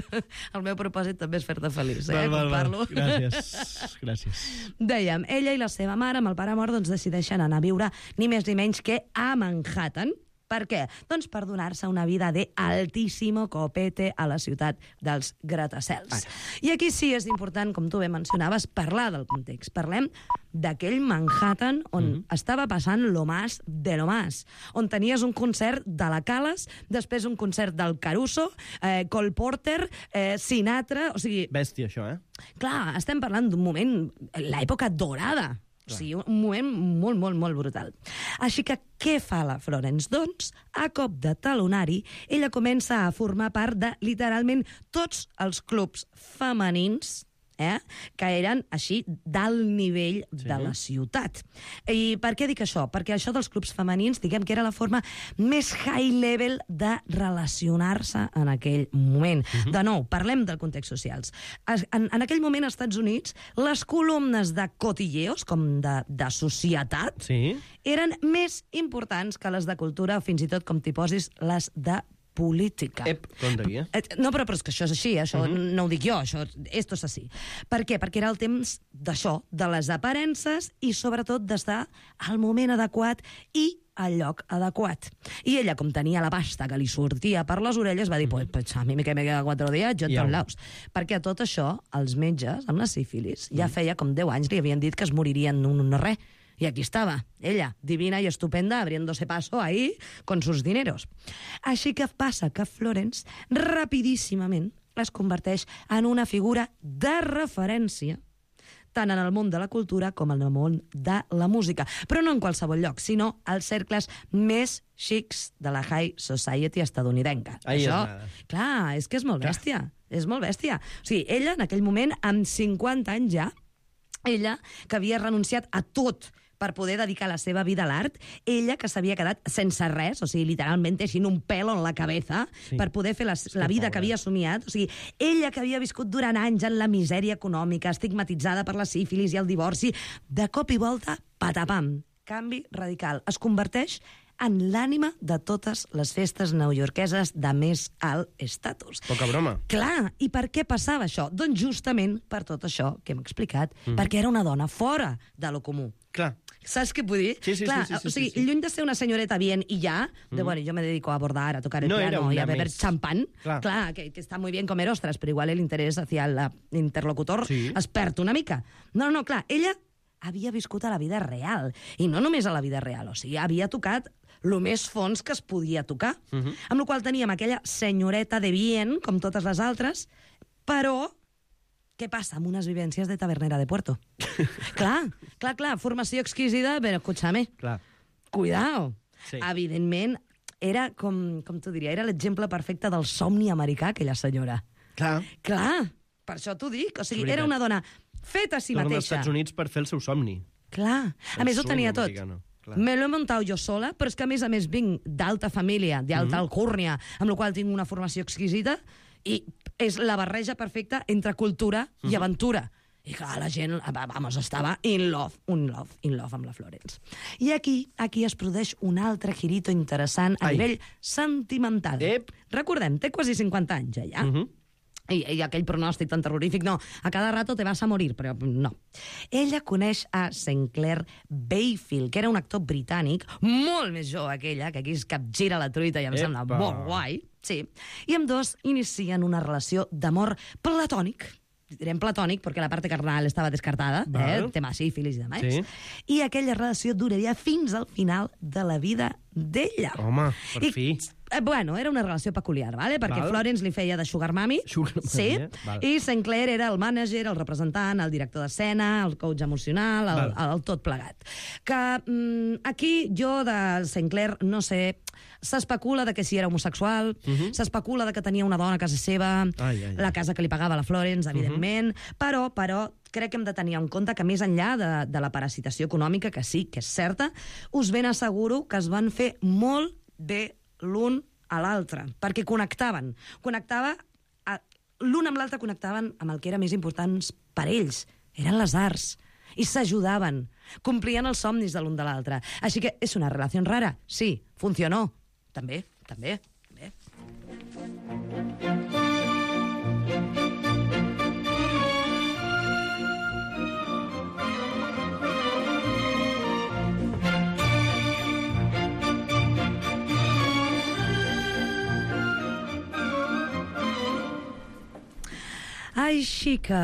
El meu propòsit també és fer-te feliç, eh, val, val, quan parlo. Gràcies, gràcies. Dèiem, ella i la seva mare, amb el pare mort, doncs decideixen anar a viure ni més ni menys que a Manhattan. Per què? Doncs per donar-se una vida de altíssimo copete a la ciutat dels gratacels. I aquí sí és important, com tu bé mencionaves, parlar del context. Parlem d'aquell Manhattan on mm -hmm. estava passant lo más de lo más, on tenies un concert de la Calas, després un concert del Caruso, eh, Cole Porter, eh, Sinatra... O sigui... Bèstia, això, eh? Clar, estem parlant d'un moment, l'època dorada. O sigui, un moment molt, molt, molt brutal. Així que què fa la Florence? Doncs, a cop de talonari, ella comença a formar part de, literalment, tots els clubs femenins eh, que eren així d'alt nivell sí. de la ciutat. I per què dic això? Perquè això dels clubs femenins, diguem que era la forma més high level de relacionar-se en aquell moment. Uh-huh. De nou, parlem del context socials. En, en aquell moment, als Estats Units, les columnes de cotilleos, com de, de societat, sí. eren més importants que les de cultura, o fins i tot, com t'hi posis, les de política. Ep, compte aquí, eh? No, però, però és que això és així, això uh -huh. no ho dic jo, això, esto és així. Per què? Perquè era el temps d'això, de les aparences i, sobretot, d'estar al moment adequat i al lloc adequat. I ella, com tenia la pasta que li sortia per les orelles, va dir, pues, pues a mi me queda quatre dies, jo en tots laus. Perquè a tot això, els metges, amb la sífilis, ja feia com deu anys li havien dit que es moririen en un no res. Y aquí estaba, ella, divina y estupenda, abriéndose paso ahí con sus dineros. Així que passa que Florence, rapidíssimament, es converteix en una figura de referència tant en el món de la cultura com en el món de la música. Però no en qualsevol lloc, sinó als cercles més xics de la high society estadounidenca. Ahí Això, és nada. clar, és que és molt bèstia. És molt bèstia. O sigui, ella, en aquell moment, amb cinquanta anys ja, ella, que havia renunciat a tot per poder dedicar la seva vida a l'art, ella que s'havia quedat sense res, o sigui, literalment teixint un pelo en la cabeza sí. per poder fer la, la vida que havia somiat, o sigui, ella que havia viscut durant anys en la misèria econòmica, estigmatitzada per la sífilis i el divorci, de cop i volta, patapam, canvi radical, es converteix en l'ànima de totes les festes neoyorqueses de més alt estatus. Poca broma. Clar, i per què passava això? Doncs justament per tot això que hem explicat, mm. perquè era una dona fora de lo comú. Clar. Saps què vull dir? Sí, sí, Clar, sí, sí, sí, o sigui, sí, sí. lluny de ser una senyoreta bien y ya, de, Mm. bueno, yo me dedico a abordar, a tocar el No era piano y una a beber més. champán. Clar. Clar, que, que està muy bien comer ostras, però igual el interès hacia l'interlocutor Sí. es perd una mica. No, no, clar, ella havia viscut a la vida real, i no només a la vida real, o sigui, havia tocat el més fons que es podia tocar, uh -huh. amb la qual teníem aquella senyoreta de bien, com totes les altres, però què passa amb unes vivències de tabernera de Puerto? clar, clar, clar, formació exquisida, però escúchame, clar. cuidao. Sí. Evidentment, era, com, com t'ho diria, era l'exemple perfecte del somni americà, aquella senyora. Clar. Clar, per això t'ho dic. O sigui, era una dona feta a si Torna als mateixa. Estats Units per fer el seu somni. Clar. A El més, ho sueño tenia tot. americano, clar. Me lo he montado jo sola, però és que, a més a més, vinc d'alta família, d'alta Mhm. alcúrnia, amb la qual tinc una formació exquisita, i és la barreja perfecta entre cultura i Mhm. aventura. I clar, la gent, va- vamos, estava in love, un love, in love amb la Florence. I aquí, aquí es produeix un altre girito interessant a Ai. nivell sentimental. Ep. Recordem, té quasi cinquanta anys, ja, ja. Mhm. I, i aquell pronòstic tan terrorífic, no, a cada rato te vas a morir, però no. Ella coneix a Saint Clair Bayfield, que era un actor britànic, molt més jove que ella, que aquí es capgira la truita i em Epa. sembla molt guai, sí, i amb dos inicien una relació d'amor platònic, direm platònic perquè la part carnal estava descartada, eh, Val. tema sífilis i demás, Sí. i aquella relació duraria fins al final de la vida d'ella. Home, per I, fi. eh, bueno, era una relació peculiar, vale? Perquè Val. Florence li feia de sugar mami, Sugar mami, sí, eh? Val. i Saint Clair era el mànager, el representant, el director d'escena, el coach emocional, el, Val. el tot plegat. Que mm, aquí jo de Saint Clair, no sé, s'especula de que si era homosexual, Mhm. s'especula de que tenia una dona a casa seva, Ai, ai, ai. la casa que li pagava la Florence, evidentment, però, però crec que hem de tenir en compte que més enllà de, de la parasitació econòmica, que sí, que és certa, us ben asseguro que es van fer molt bé l'un a l'altre, perquè connectaven. Connectava, a- l'un amb l'altre connectaven amb el que era més important per ells, eren les arts, i s'ajudaven, complien els somnis de l'un de l'altre. Així que és una relació rara, sí, funcionó, també, també, Així que,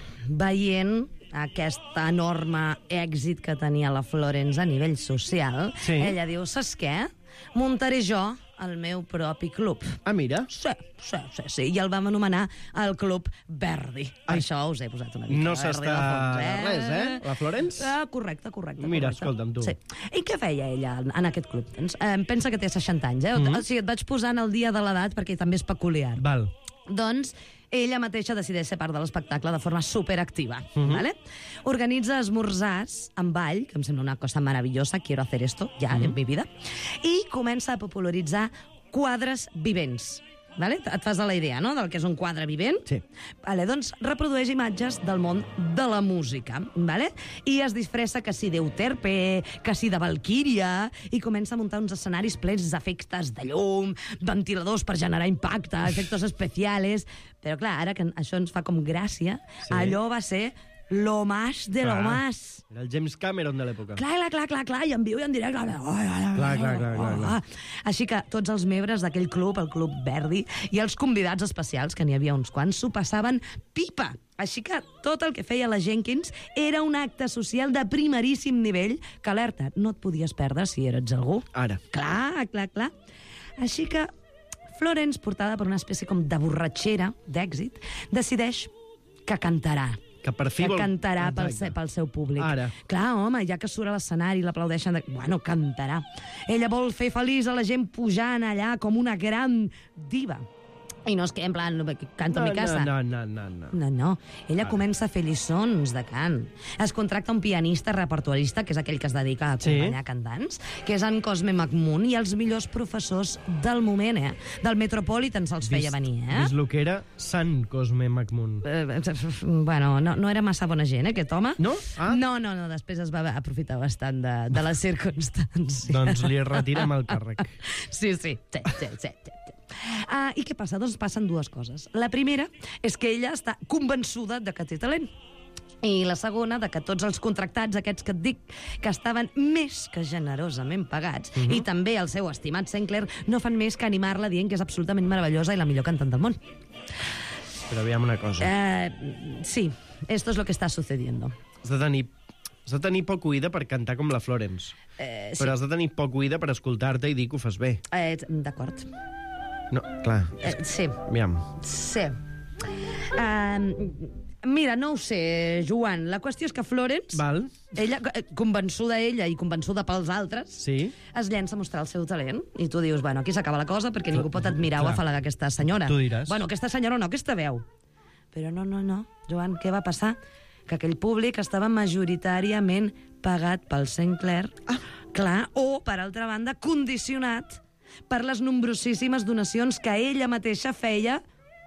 veient aquest enorme èxit que tenia la Florence a nivell social, Sí. ella diu, saps què? Muntaré jo el meu propi club. Ah, mira. Sí, sí, sí, sí. I el vam anomenar el Club Verdi. Per Ai. això us he posat una mica No de Verdi s'està de fons, eh? res, eh? La Florence? Ah, correcte, correcte. Mira, correcte. escolta'm, tu. Sí. I què feia ella en aquest club? Doncs, eh, pensa que té seixanta anys, eh? Mhm. O sigui, et vaig posar en el dia de l'edat perquè també és peculiar. Val. Doncs ella mateixa decideix ser part de l'espectacle de forma superactiva. Mhm. ¿Vale? Organitza esmorzars amb ball, que em sembla una cosa maravillosa, quiero hacer esto ya Mhm. en mi vida, i comença a popularitzar quadres vivents. Vale? Et fas a la idea, no?, del que és un quadre vivent? Sí. Vale, doncs reprodueix imatges del món de la música, vale? I es disfressa que si d'Euterpe, que si de Valquíria, i comença a muntar uns escenaris plens d'efectes de llum, ventiladors per generar impacte, efectes especials... Però clar, ara que això ens fa com gràcia, Sí. allò va ser lo más de lo Clar. más. Era el James Cameron de l'època. Clar, clar, clar, clar, clar, i en viu i en directe. Clar, clar, clar, clar, clar. Així que tots els membres d'aquell club, el Club Verdi, i els convidats especials, que n'hi havia uns quants, s'ho passaven pipa. Així que tot el que feia la Jenkins era un acte social de primeríssim nivell que, alerta, no et podies perdre si eres algú. Ara. Clar, clar, clar. Així que Florence, portada per una espècie com de borratxera d'èxit, decideix que cantarà. Que per fi que vol... cantarà pel, Exacte. se- pel seu públic. Ara. Clar, home, ja que surt a l'escenari i l'aplaudeixen... De... Bueno, cantarà. Ella vol fer feliç a la gent pujant allà com una gran diva. I no és que, en plan, canto no, a mi casa. No, no, no, no. No, no. Ella Ara. comença a fer lliçons de cant. Es contracta un pianista repertuarista, que és aquell que es dedica a acompanyar Sí. cantants, que és en Cosme McMoon, i els millors professors del moment, eh? Del Metropolitan se'ls feia venir, eh? Vist el que era Sant Cosme McMoon. Eh, bueno, no, no era massa bona gent, eh, aquest home. No? Ah. No, no, no, després es va aprofitar bastant de, de les circumstàncies. Doncs li retirem el càrrec. Sí, sí, sí, sí, sí, sí. Uh, I què passa? Doncs passen dues coses. La primera és que ella està convençuda de que té talent. I la segona, de que tots els contractats, aquests que et dic, que estaven més que generosament pagats, Mhm. i també el seu estimat Sinclair, no fan més que animar-la dient que és absolutament meravellosa i la millor cantant del món. Però aviam una cosa. Eh, sí, esto es lo que está sucediendo. Has de tenir, has de tenir poc oïda per cantar com la Florence. Eh, sí. Però has de tenir poc oïda per escoltar-te i dir que ho fas bé. Eh, D'acord. No, clar. Eh, sí. Aviam. Sí. Uh, mira, no ho sé, Joan. La qüestió és que Florence, Val. ella, eh, convençuda ella i convençuda pels altres, Sí. es llença a mostrar el seu talent. I tu dius, bueno, aquí s'acaba la cosa perquè ningú pot admirar o clar. afalagar aquesta senyora. Tu diràs. Bueno, aquesta senyora no, aquesta veu. Però no, no, no. Joan, què va passar? Que aquell públic estava majoritàriament pagat pel Sinclair, ah. clar, o, per altra banda, condicionat per les nombrosíssimes donacions que ella mateixa feia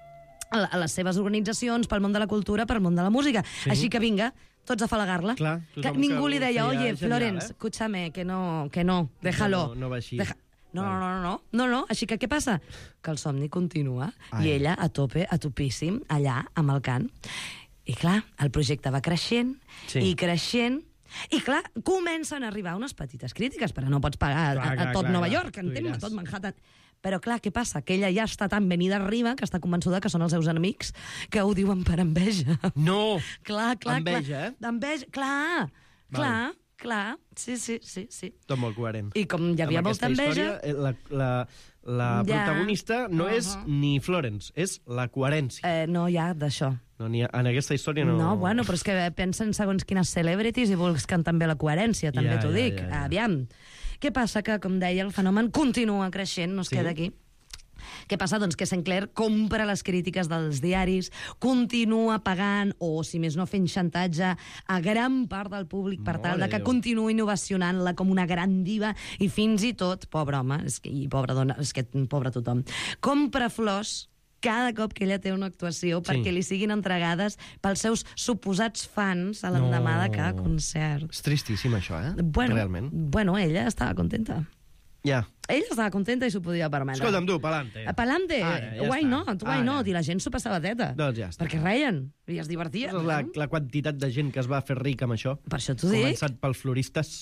a a les seves organitzacions, pel món de la cultura, pel món de la música. Sí. Així que vinga, tots a falagar-la. Clar, Que tothom ningú que li ho deia, feia oye, genial, Florence, eh?" escúchame, que no, que no, déjalo. No, no va així. Deja... No, no, no, no, no, no, no. Així que què passa? Que el somni continua. Ai. I ella a tope, a topíssim, allà, amb el cant. I clar, el projecte va creixent, Sí. i creixent, i clar, comencen a arribar unes petites crítiques, però no pots pagar Clar, a, a clar, tot clar, Nova clar. York, Tu entens? diràs. A tot Manhattan. Però clar, què passa? Que ella ja està tan venida arriba que està convençuda que són els seus enemics que ho diuen per enveja. No! Clar, clar, Enveja, clar. eh? Enveja, clar, Val. clar, clar. Sí, sí, sí, sí. Tot molt coherent. I com hi havia Amb molta aquesta enveja... història, eh, la, la, la Ja. protagonista no Uh-huh. és ni Florence, és la coherència. Eh, no hi ha d'això. No, ni ha, en aquesta història no... No, bueno, però és que pensen segons quines celebrities i busquen també la coherència, també Ja, t'ho ja, dic. ja, ja. Aviam. Què passa? Que, com deia, el fenomen continua creixent, no es Sí. queda aquí. Què passa? Doncs que Sinclair compra les crítiques dels diaris, continua pagant, o si més no fent xantatge, a gran part del públic per tal Mare de que Déu. continuï innovacionant-la com una gran diva, i fins i tot, pobre home, és que, i pobra dona, és que pobre tothom, compra flors cada cop que ella té una actuació Sí. perquè li siguin entregades pels seus suposats fans a l'endemà No. de cada concert. És tristíssim, això, eh? Bueno, Realment. bueno, ella estava contenta. Ja. Ella estava contenta i s'ho podia permetre. Escolta'm, tu, pa'lante. A Palante, Ara, ja why està. not, why Ara. not? I la gent s'ho passava teta. Doncs ja està. Perquè reien i es divertien. És la, la quantitat de gent que es va fer rica amb això. Per això t'ho dic. Començat pels floristes.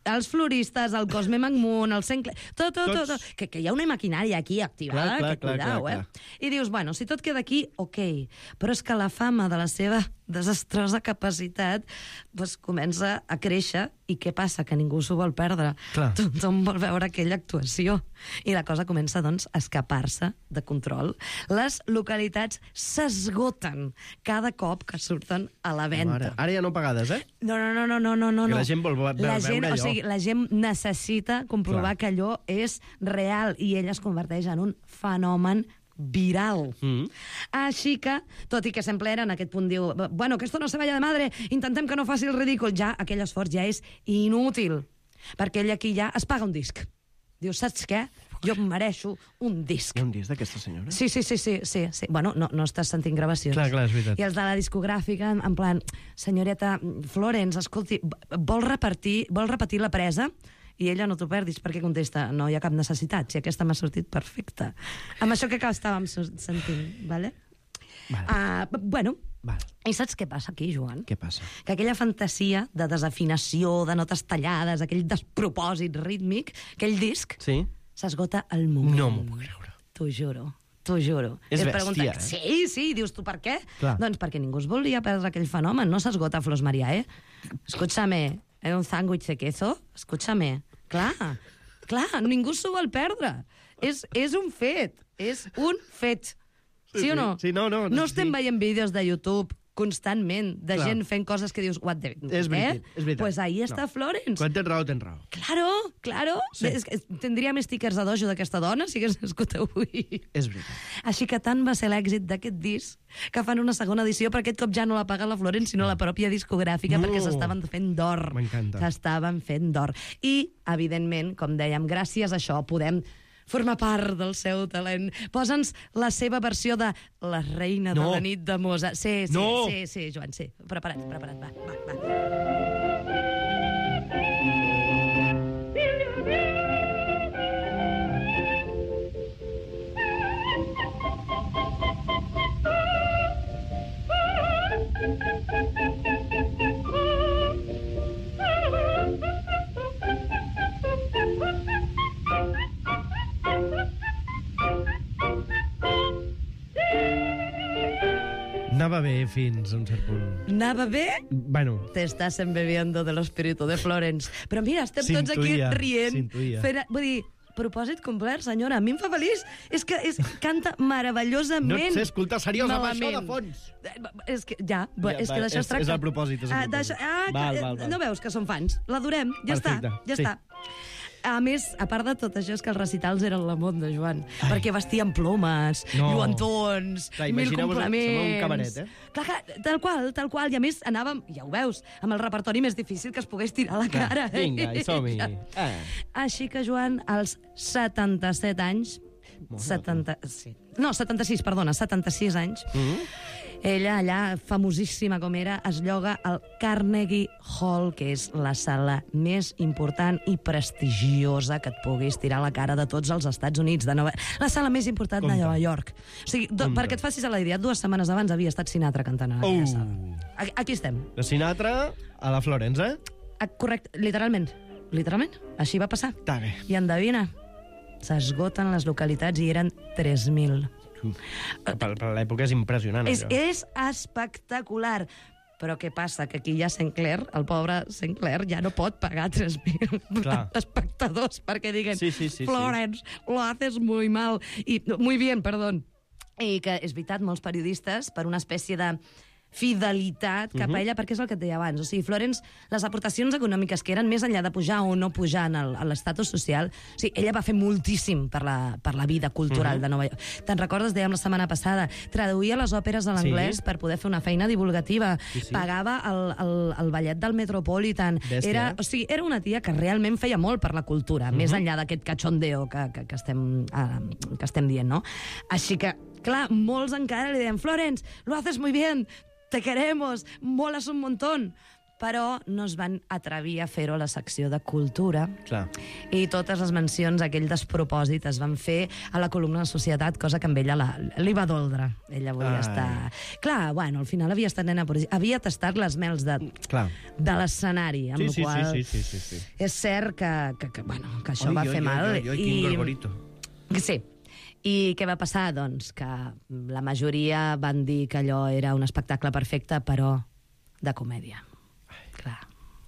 els floristes, el Cosme Magmun, el Sinclair... Tot, tot, tot, Tots. tot. Que, que hi ha una maquinària aquí activada, Clar, clar, que clar, cuidao, clar, eh? I dius, bueno, si tot queda aquí, ok. Però és que la fama de la seva desastrosa capacitat pues, comença a créixer i què passa? Que ningú s'ho vol perdre. Clar. Tothom vol veure aquella actuació. I la cosa comença, doncs, a escapar-se de control. Les localitats s'esgoten cada cop que surten a la venda. Mare, ara ja no pagades, eh? No, no, no, no, no, no, no. Que la gent vol ve- la veure gent, allò. O sigui, la gent necessita comprovar Clar. que allò és real i ell es converteix en un fenomen viral. Mm. Així que, tot i que sempre era en aquest punt, diu, bueno, que esto no se vaya de madre, intentem que no faci el ridícul, ja aquell esforç ja és inútil, perquè ell aquí ja es paga un disc. Diu, saps què? Jo em mereixo un disc. Hi ha un disc d'aquesta senyora? Sí, sí, sí, sí, sí, sí. Bueno, no, no estàs sentint gravacions. Clar, clar, és veritat. I els de la discogràfica, en, en plan, senyoreta Florence, escolti, vol repartir, vol repetir la presa? I ella, no t'ho perdis, perquè contesta, no hi ha cap necessitat, si aquesta m'ha sortit perfecta. Amb això que estàvem sentint, vale? Vale. Uh, bueno, Vale. i saps què passa aquí, Joan? Què passa? Que aquella fantasia de desafinació, de notes tallades, aquell despropòsit rítmic, aquell disc, Sí? s'esgota al moment. No m'ho puc creure. T'ho juro, t'ho juro. És I et bèstia, pregunten, eh? Sí, sí, dius tu per què? Clar. Doncs perquè ningú es volia perdre aquell fenomen, no s'esgota Flors Maria, eh? Escúchame, era un sándwich de queso? Escúchame. Clar, clar, ningú s'ho vol perdre. És, és un fet, és un fet. Sí, Sí, o no? sí, no, no, No sí. estem veient vídeos de YouTube constantment de Clar. gent fent coses que dius, what the... És veritat, eh? és veritat. Pues ahí està No. Florence. Quan tens raó, tens raó. Claro, claro. Sí. És que tindria més stickers de dojo d'aquesta dona si hagués nascut avui. És veritat. Així que tant va ser l'èxit d'aquest disc que fan una segona edició, però aquest cop ja no la paga la Florence, sinó la pròpia discogràfica, No. perquè s'estaven fent d'or. M'encanta. S'estaven fent d'or. I, evidentment, com dèiem, gràcies a això podem formar part del seu talent. Posa'ns la seva versió de La reina No. de la nit de Mozart. Sí, sí, No. sí, sí, Joan, sí. Prepara't, prepara't, va, va, va. Anava bé fins a un cert punt. Anava bé? Bueno, Te estás embebiendo del espíritu de Florence. Però mira, estem tots aquí S'intuïa, rient. s'intuïa. Fent, vull dir, propòsit complert, senyora. A mi em fa feliç. És que és, canta meravellosament. no et sé escoltar seriós amb això de malament. fons. Eh, És que, ja, ja és va, que d'això és- es tracta. és el propòsit, és el Ah, propòsit. d'això- ah, Val, que- val, val. No veus que som fans? L'adorem. Ja Perfecte, està, ja sí. està. A més, a part de tot això, és que els recitals eren la monda, Joan. Ai. Perquè vestien plomes, No. lluentons, Clar, mil imagineu-vos, complements... sembla un cabaret, eh? Clar, clar, tal qual, tal qual. I a més anàvem, ja ho veus, amb el repertori més difícil que es pogués tirar a la Clar, cara. eh? vinga, i som-hi. Ja. Eh. Així que, Joan, als setanta-set anys... setanta, sí. No, setanta-sis, perdona, setanta-sis anys. Mm-hmm. Ella, allà, famosíssima com era, es lloga al Carnegie Hall, que és la sala més important i prestigiosa que et puguis tirar a la cara de tots els Estats Units. De Nova... La sala més important Compte. de Nova York. O sigui, do, Compte. perquè et facis a la idea, dues setmanes abans havia estat Sinatra cantant en aquella Oh. sala. Aquí, aquí estem. De Sinatra a la Florence, eh? Ah, correcte, literalment. Literalment. Així va passar. Està bé. I endevina, s'esgoten les localitats i eren tres mil. Per, per l'època és impressionant, És, això. és espectacular. Però què passa? Que aquí hi ha Sinclair, el pobre Sinclair ja no pot pagar tres mil Clar. espectadors perquè diguen Sí, sí, sí, sí. Florence, lo haces muy mal. I, muy bien, perdó. I que és veritat, molts periodistes, per una espècie de fidelitat cap a ella, perquè és el que et deia abans. O sigui, Florence, les aportacions econòmiques que eren més enllà de pujar o no pujar en el- a l'estatus social, o sigui, ella va fer moltíssim per la, per la vida cultural de Nova York. Te'n recordes, dèiem la setmana passada, traduïa les òperes a l'anglès Sí. per poder fer una feina divulgativa, Sí, sí. pagava el, el, el ballet del Metropolitan. Bèstia, Era, eh? o sigui, era una tia que realment feia molt per la cultura, més enllà d'aquest cachondeo que, que, que, estem, uh, que estem dient, no? Així que, clar, molts encara li deien Florence, lo haces muy bien, te queremos, molas un montón. però no es van atrevir a fer-ho a la secció de cultura. Clar. I totes les mencions, aquell despropòsit, es van fer a la columna de Societat, cosa que amb ella la, li va doldre. Ella volia Ai. estar... Clar, bueno, al final havia estat nena... Havia tastat les mels de, Clar. de l'escenari, amb Sí, la sí, qual sí, sí, sí, sí. és cert que, que, que, bueno, que això Oi, va oi, fer oi, mal. oi, oi, quin gorgorito. Sí. I què va passar? Doncs que la majoria van dir que allò era un espectacle perfecte, però de comèdia. Clar.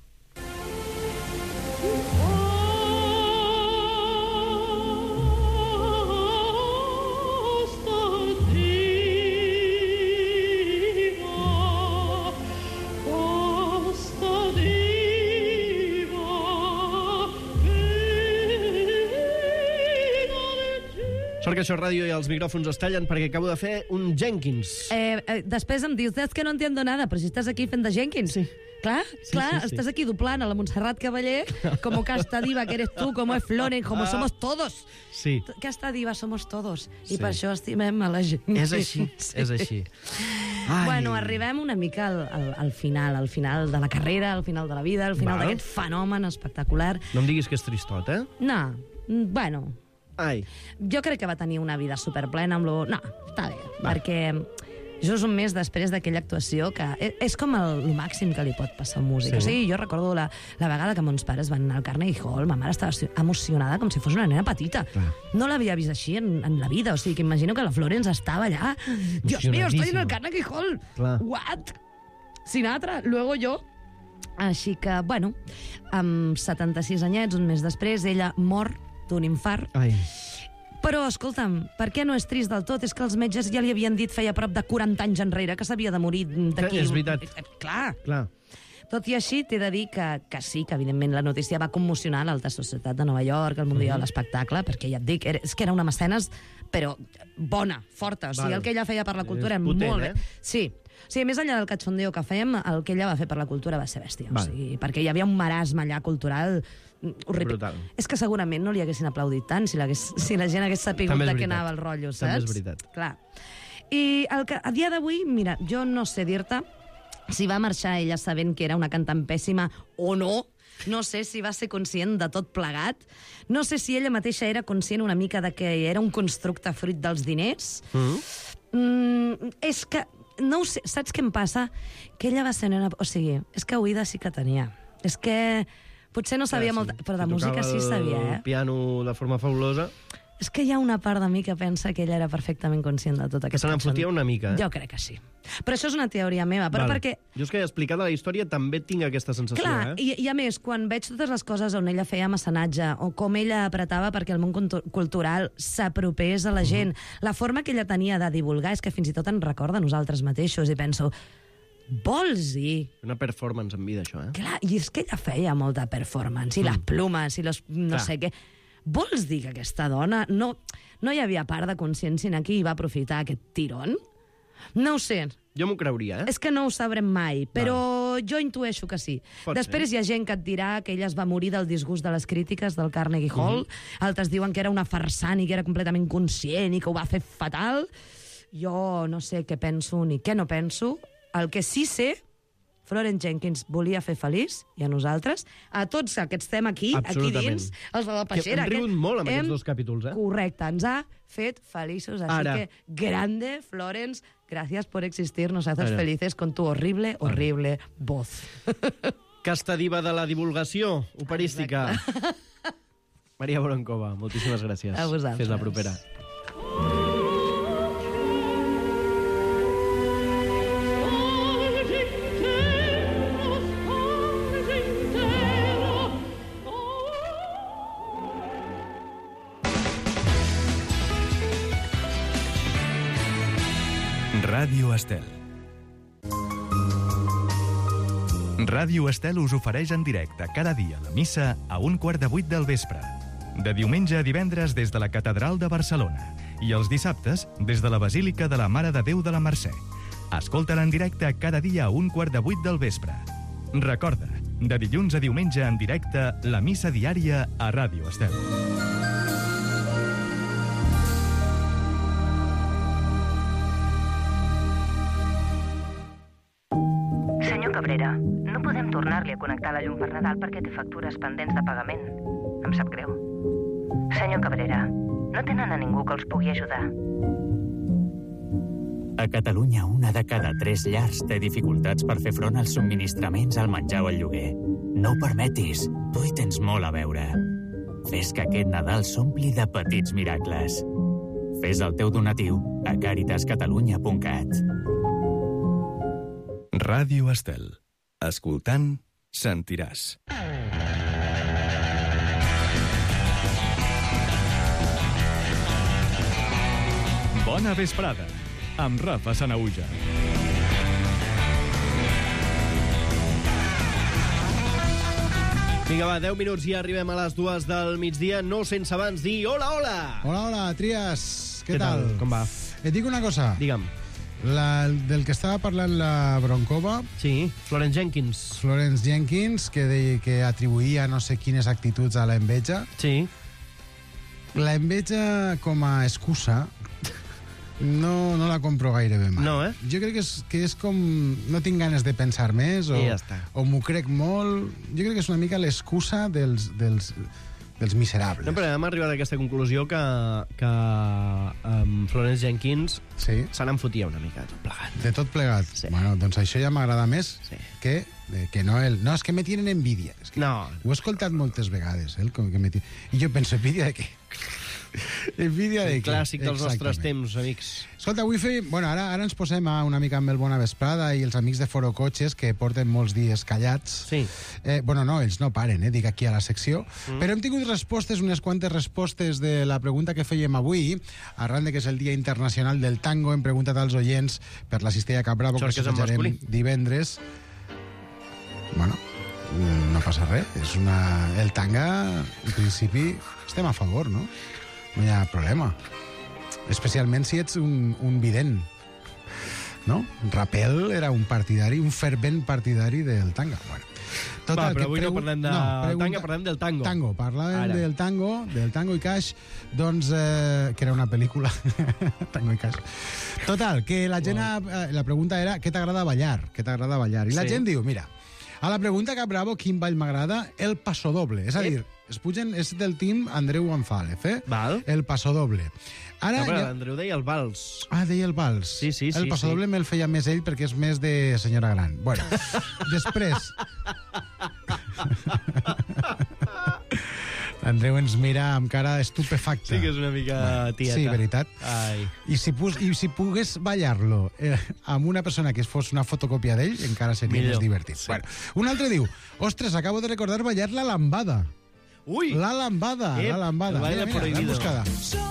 Sort que això és ràdio i els micròfons es tallen perquè acabo de fer un Jenkins. Eh, eh, després em dius, és que no entiendo nada, però si estàs aquí fent de Jenkins. Sí. Clar, Sí, clar, sí, sí. estàs aquí doblant a la Montserrat Caballé, como casta diva que eres tú, como es Floren, como Ah. somos todos. Sí. Casta diva somos todos. I Sí. per això estimem a la gent. És així, és així. Ai. Bueno, arribem una mica al, al, al final, al final de la carrera, al final de la vida, al final Val. d'aquest fenomen espectacular. No em diguis que és tristot, eh? No, mm, bueno, Ai. jo crec que va tenir una vida superplena amb lo... No, està bé, va. Perquè just un mes després d'aquella actuació que és, és com el, el màxim que li pot passar a un músic. Sí. O sigui, jo recordo la, la vegada que mons pares van anar al Carnegie Hall, ma mare estava emocionada com si fos una nena petita. Clar. No l'havia vist així en, en la vida. O sigui, que imagino que la Florence estava allà. Dios mío, estoy en el Carnegie Hall. Clar. What? Sinatra, luego yo. Així que, bueno, amb setanta-sis anyets, un mes després, ella mor d'un infart. Ai. Però, escolta'm, per què no és trist del tot? És que els metges ja li havien dit feia prop de quaranta anys enrere que s'havia de morir d'aquí. És veritat. Eh, Clar. Clar. Tot i així, t'he de dir que, que sí, que evidentment la notícia va commocionar l'alta societat de Nova York, el Mundial de l'Espectacle, perquè ja et dic, era, és que era una mecenes, però bona, forta. O sigui, Val. el que ella feia per la cultura És era potent, molt bé. eh? Sí. O sigui, més enllà del cachondeo que fèiem, el que ella va fer per la cultura va ser bèstia. O Val. sigui, perquè hi havia un marasme allà cultural horrible. Brutal. És que segurament no li haguessin aplaudit tant si, si la gent hagués sapigut També és de què veritat. anava el rotllo, saps? També és veritat. Clar. I el que, a dia d'avui, mira, jo no sé dir-te si va marxar ella sabent que era una cantant pèssima o no. No sé si va ser conscient de tot plegat. No sé si ella mateixa era conscient una mica de que era un constructe fruit dels diners. Mm. Mm, és que, no ho sé, saps què em passa? Que ella va ser nena... O sigui, és que oïda sí que tenia. És que potser no sabia molt... Però de música sí sabia, eh? El piano de forma fabulosa. És que hi ha una part de mi que pensa que ella era perfectament conscient de tot Que aquest se n'en fotia una mica, eh? Jo crec que sí. Però això és una teoria meva, però Val. perquè... Jo és que explicada la història també tinc aquesta sensació, Clar, eh? i, i a més, quan veig totes les coses on ella feia mecenatge o com ella apretava perquè el món cultu- cultural s'apropés a la gent, la forma que ella tenia de divulgar és que fins i tot en recorda a nosaltres mateixos i penso, vols dir... Una performance en vida, això, eh? Clar, i és que ella feia molta performance, i les plumes, i los, no Clar. sé què... Vols dir que aquesta dona no, no hi havia part de consciència aquí i va aprofitar aquest tirón? No ho sé. Jo m'ho creuria, eh? És que no ho sabrem mai, però jo intueixo que sí. Pot Després ser. hi ha gent que et dirà que ella es va morir del disgust de les crítiques del Carnegie Hall, altres diuen que era una farsant i que era completament conscient i que ho va fer fatal. Jo no sé què penso ni què no penso. El que sí sé, Florence Jenkins volia fer feliç, i a nosaltres, a tots que estem aquí, aquí Absolutament. dins, els de la Que peixera... hem rigut aquest, molt amb hem- aquests dos capítols, eh? Correcte, ens ha fet feliços. Així Ara. que, grande, Florence, gracias por existir, nos haces Ara. felices con tu horrible, horrible voz. Casta diva de la divulgació operística. Maria Broncova, moltíssimes gràcies. A vosaltres. Fes la propera. Ràdio Estel. Ràdio Estel us ofereix en directe cada dia la missa a un quart de vuit del vespre. De diumenge a divendres des de la Catedral de Barcelona i els dissabtes des de la Basílica de la Mare de Déu de la Mercè. Escolta-la en directe cada dia a un quart de vuit del vespre. Recorda, de dilluns a diumenge en directe, la missa diària a Ràdio Estel. Senyor Cabrera, no podem tornar ajudar-li a connectar la llum per Nadal perquè té factures pendents de pagament. Em sap greu. Senyor Cabrera, no tenen a ningú que els pugui ajudar. A Catalunya, una de cada tres llars té dificultats per fer front als subministraments, al menjar o al lloguer. No ho permetis, tu hi tens molt a veure. Fes que aquest Nadal s'ompli de petits miracles. Fes el teu donatiu a caritas catalunya punt cat. Ràdio Estel. Escoltant, sentiràs. Bona vesprada, amb Rafa Sanaüja. Vinga, va, deu minuts i arribem a les dues del migdia, no sense abans dir hola, hola! Hola, hola, Trias, què, Què tal? tal? Com va? Et dic una cosa. Digue'm. La, del que estava parlant la Broncova... Sí, Florence Jenkins. Florence Jenkins, que, de, que atribuïa no sé quines actituds a la enveja. Sí. La enveja com a excusa no, no la compro gaire bé mai. No, eh? Jo crec que és, que és com... No tinc ganes de pensar més, o, I ja està. o m'ho crec molt. Jo crec que és una mica l'excusa dels, dels, dels miserables. No, però hem arribat a aquesta conclusió que, que um, Florence Jenkins sí. se n'enfotia una mica de tot plegat. De tot plegat? Sí. Bueno, doncs això ja m'agrada més sí. que, que no el... No, és que me tienen envidia. És que no. Ho he escoltat moltes vegades, eh, com que me tienen... I jo penso, envidia de què? Envidia de què? Clàssic dels nostres temps, amics. Escolta, avui fem... Bueno, ara, ara ens posem a una mica amb el Bona Vesprada i els amics de Foro Cotxes, que porten molts dies callats. Sí. Eh, bueno, no, ells no paren, eh, dic aquí a la secció. Mm. Però hem tingut respostes, unes quantes respostes de la pregunta que fèiem avui, arran de que és el Dia Internacional del Tango. Hem preguntat als oients per la Cistella Cap Bravo, que sortejarem divendres. Bueno, no passa res. És una... El tanga, en principi, estem a favor, no? No hi ha problema. Especialment si ets un, un vident. No? Rapel era un partidari, un fervent partidari del tanga. Bueno, total, va, però avui pregu... no parlem de no, pregunta... tanga, parlem del tango. Tango, parlàvem Ara. del tango, del Tango i Cash, doncs, eh, que era una pel·lícula. Tango i Cash. Total, que la gent, wow. ha, la pregunta era què t'agrada ballar? Què t'agrada ballar? I la sí. gent diu, mira, a la pregunta que bravo, quin ball m'agrada? El pasodoble. És a dir, es pugen, és del team Andreu González, eh? Val. El pasodoble. Ara, no, però ja... l'Andreu deia el vals. Ah, deia el vals. Sí, sí, sí. El pasodoble sí. me'l feia més ell perquè és més de senyora gran. Bueno, després... Andreu ens mira amb cara estupefacta. Sí que és una mica bueno, tieta. Sí, veritat. Ai. I si, pus, I si pogués ballar-lo eh, amb una persona que fos una fotocòpia d'ell, encara seria Millor. més divertit. Sí. Bueno, un altre diu, ostres, acabo de recordar ballar la lambada. Ui! La lambada, Ep, la lambada. Mira, mira, mira, l'hem buscada.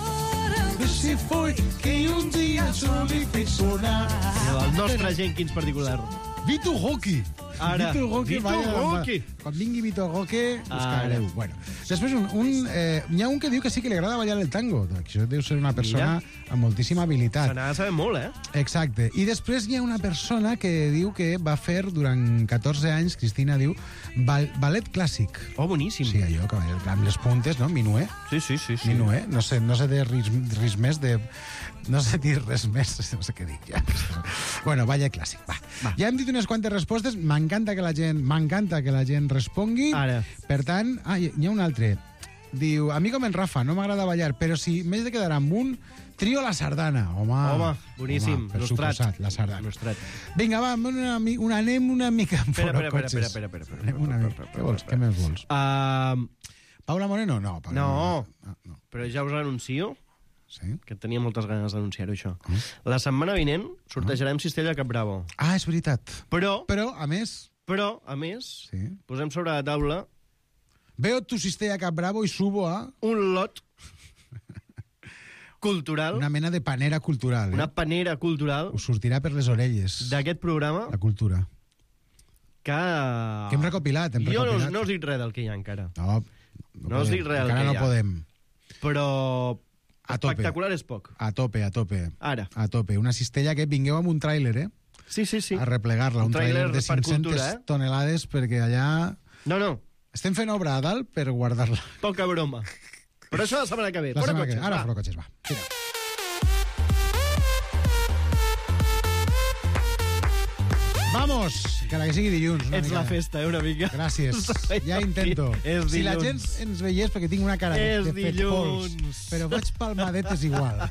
Si foi que un dia soli fes sonar. El nostre Jenkins particular. Vito Roque. Ara, Vito Roque. Vito Roque. Quan vingui Vito Roque, buscareu. Bueno, després, un, un, eh, hi ha un que diu que sí que li agrada ballar el tango. Això deu ser una persona Mira. amb moltíssima habilitat. Se n'ha de saber molt, eh? Exacte. I després hi ha una persona que diu que va fer durant catorze anys, Cristina diu, ball, ballet clàssic. Oh, boníssim. Sí, allò, que amb les puntes, no? Minué. Sí, sí, sí. sí. Minué. No sé, no sé de ris, ris més de... No sé dir res més, no sé què dic ja. Bueno, ballet clàssic, va. va. Ja hem dit unes quantes respostes, m'encanta que la gent m'encanta que la gent respongui. Ara. Per tant, ah, hi ha un altre. Diu, amigo men Rafa, no m'agrada ballar, però si m'he de quedar amb un, trio la sardana. Home, home boníssim. Home, per suposat, la sardana. Nostrat. Vinga, va, una, una, anem una mica amb espera, Foro espera, Cotxes. Espera, espera, espera. Anem una mica. Què vols? Què més vols? Uh... Paula Moreno? No. Paula no. Moreno. no, no. Però ja us anuncio sí? que tenia moltes ganes d'anunciar-ho, això. Mm. La setmana vinent sortejarem mm. Cistella Cap Bravo. Ah, és veritat. Però... Però, a més... Però, a més, sí. posem sobre la taula... Veo tu Cistella Cap Bravo i subo a... Un lot cultural. Una mena de panera cultural. Una eh? panera cultural. Us sortirà per les orelles. D'aquest programa. La cultura. Que... Que hem recopilat, hem jo recopilat. no, no us dic res del que hi ha encara. No, no, no us dic res del que encara hi ha. no podem. Però... A tope. Espectacular és poc. A tope, a tope. Ara. A tope. Una cistella que vingueu amb un tràiler, eh? Sí, sí, sí. A replegar-la. Un, un tràiler de cinc-centes cultura, eh? tonelades, perquè allà... No, no. Estem fent obra a dalt per guardar-la. Poca broma. Però això la setmana que ve. La Fora setmana cotxes, que ve. Ara va. fora cotxes, va. Tira. Vamos! Encara que sigui dilluns. Una Ets mica. la festa, eh, una mica. Gràcies. Ja intento. És si la gent dilluns. ens veiés, perquè tinc una cara de, És de fet pols, dilluns. però faig palmadetes igual.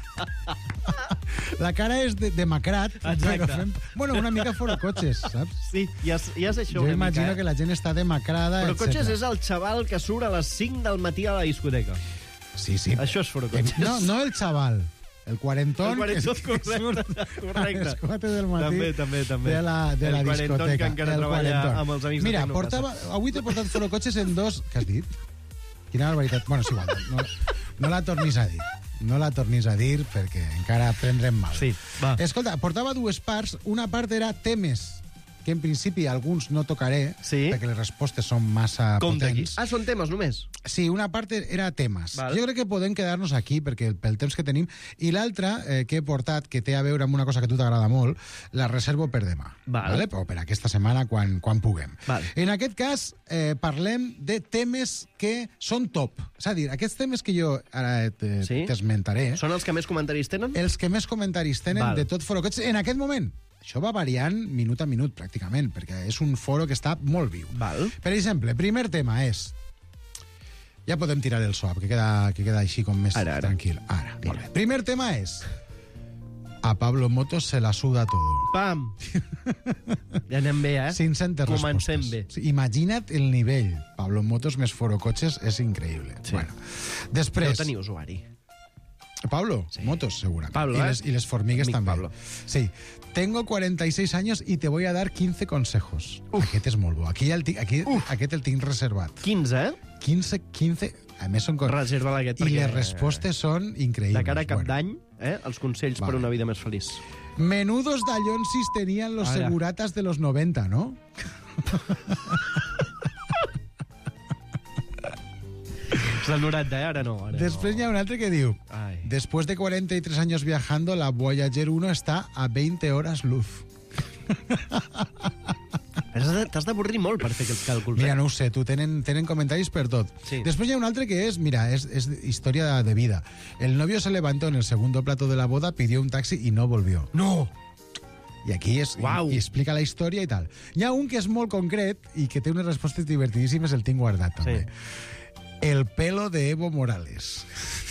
La cara és de, demacrat, Exacte. però fem... Bueno, una mica forocotxes, saps? Sí, ja, és- ja és això Jo una imagino mica, eh? que la gent està demacrada, Però Cotxes etcètera. és el xaval que surt a les cinc del matí a la discoteca. Sí, sí. Això és Forocotxes. No, no el xaval, el quarentón, El quarentón, que, que surt correcte. a les quatre del matí També, també, també. de la, de El la quarentón discoteca. que encara El treballa quarentón. amb els amics de Mira, Tecnocasa. portava, avui t'he portat forocotxes en dos... Què has dit? Quina barbaritat. Bueno, és igual, no, no la tornis a dir. No la tornis a dir perquè encara prendrem mal. Sí, va. Escolta, portava dues parts. Una part era temes, que en principi alguns no tocaré, Sí. perquè les respostes són massa Com d'aquí? potents. Ah, són temes només? Sí, una part era temes. Val. Jo crec que podem quedar-nos aquí perquè pel temps que tenim. I l'altra eh, que he portat, que té a veure amb una cosa que a tu t'agrada molt, la reservo per demà. Val. Vale? O per aquesta setmana, quan, quan puguem. Val. En aquest cas, eh, parlem de temes que són top. És a dir, aquests temes que jo ara Sí? t'esmentaré, Són els que més comentaris tenen? els que més comentaris tenen Val. de tot Forocotxes en aquest moment. Això va variant minut a minut, pràcticament, perquè és un foro que està molt viu. Val. Per exemple, primer tema és... Ja podem tirar el swap, que queda, que queda així com més Ara, ara. tranquil. Ara, molt bé. Primer tema és... A Pablo Motos se la suda todo. Pam! Ja anem bé, eh? cinc-centes Comencem respostes. bé. Sí, imagina't el nivell. Pablo Motos més Forocotxes és increïble. Sí. Bueno, després... Deu tenir usuari. Pablo, sí. Motos, segurament. Pablo, y, ¿eh? les, y les formigues Amic també. Pablo. Sí. Tengo cuarenta y seis años y te voy a dar quince consejos. Uf. Aquest és molt bo. Aquí, el, ti- aquí, aquest el tinc reservat. quinze, eh? quinze, quinze... A més, són... cor- Reserva-la aquest, I perquè... les respostes són increïbles. De cara a cap Bueno. d'any, eh? Els consells Vale. per una vida més feliç. Menudos dallonsis tenían los Ara. seguratas de los noventa, ¿no? És del noranta, eh? Ara no. Ara Després no. hi ha un altre que diu... Ai. Después de cuarenta y tres años viajando, la Voyager uno está a veinte horas luz. Has de- T'has d'avorrir molt per fer aquests càlculs. Mira, eh? no ho sé, tu tenen, tenen comentaris per tot. Sí. Després hi ha un altre que és, mira, es, es historia de vida. El novio se levantó en el segundo plato de la boda, pidió un taxi y no volvió. No! I aquí és, Uau. i, i explica la història i tal. Hi ha un que és molt concret i que té unes respostes divertidíssimes, el tinc guardat també. Sí. El pelo de Evo Morales.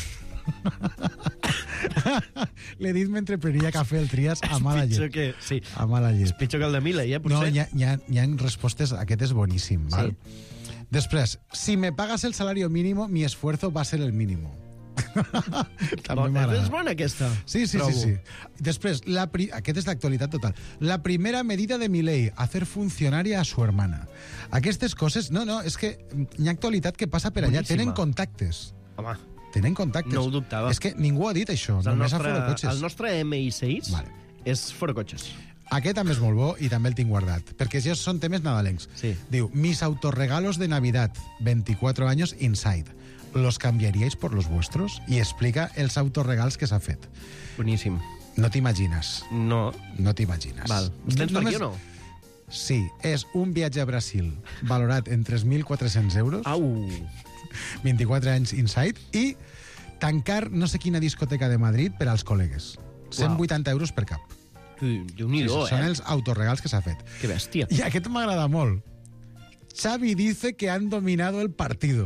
L'he dit mentre prenia cafè el Trias a mala Pitjor llet. que... Sí. A mala És llet. pitjor que el de Milei, eh? No, Potser. hi ha, hi, ha, hi ha respostes... Aquest és boníssim, val? Després, si me pagas el salario mínimo, mi esfuerzo va a ser el mínimo. També Bon, m'agrada. és bona, aquesta. Sí, sí, Trobo. sí, sí. Després, la pri... aquest és d'actualitat total. La primera medida de Milei, hacer funcionaria a su hermana. Aquestes coses... No, no, és que hi ha actualitat que passa per allà. Boníssima. Tenen contactes. Home, Tenen contactes. no ho dubtava. És que ningú ha dit això, el només a nostre, Forocotxes. el nostre M I sis Vale. és Forocotxes. Aquest també és molt bo i també el tinc guardat, perquè ja són temes nadalencs. Sí. Diu, mis autorregalos de Navidad, veinticuatro años inside. ¿Los cambiaríais por los vuestros? I explica els autorregals que s'ha fet. Boníssim. No t'imagines. No. No t'imagines. Val. Els tens per aquí o no? Sí, és un viatge a Brasil valorat en tres mil quatre-cents euros. Au! vint-i-quatre anys inside. I tancar no sé quina discoteca de Madrid per als col·legues. cent vuitanta euros per cap. Déu-n'hi-do, sí, són eh? els autorregals que s'ha fet. Que bèstia. I aquest m'agrada molt. Xavi dice que han dominado el partido.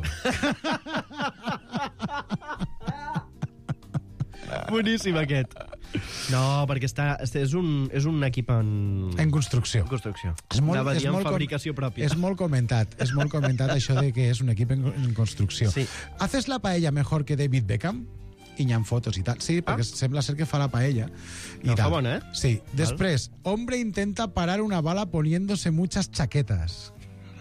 Boníssim, aquest. No, perquè està, és, un, és un equip en... En construcció. En construcció. És molt, Anava a és dir en molt com- fabricació pròpia. És molt comentat, és molt comentat això de que és un equip en, en construcció. Sí. ¿Haces la paella mejor que David Beckham? I hi ha fotos i tal. Sí, perquè ah. sembla ser que fa la paella. I No, fa tal. bona, eh? Sí. Després, hombre intenta parar una bala poniéndose muchas chaquetas.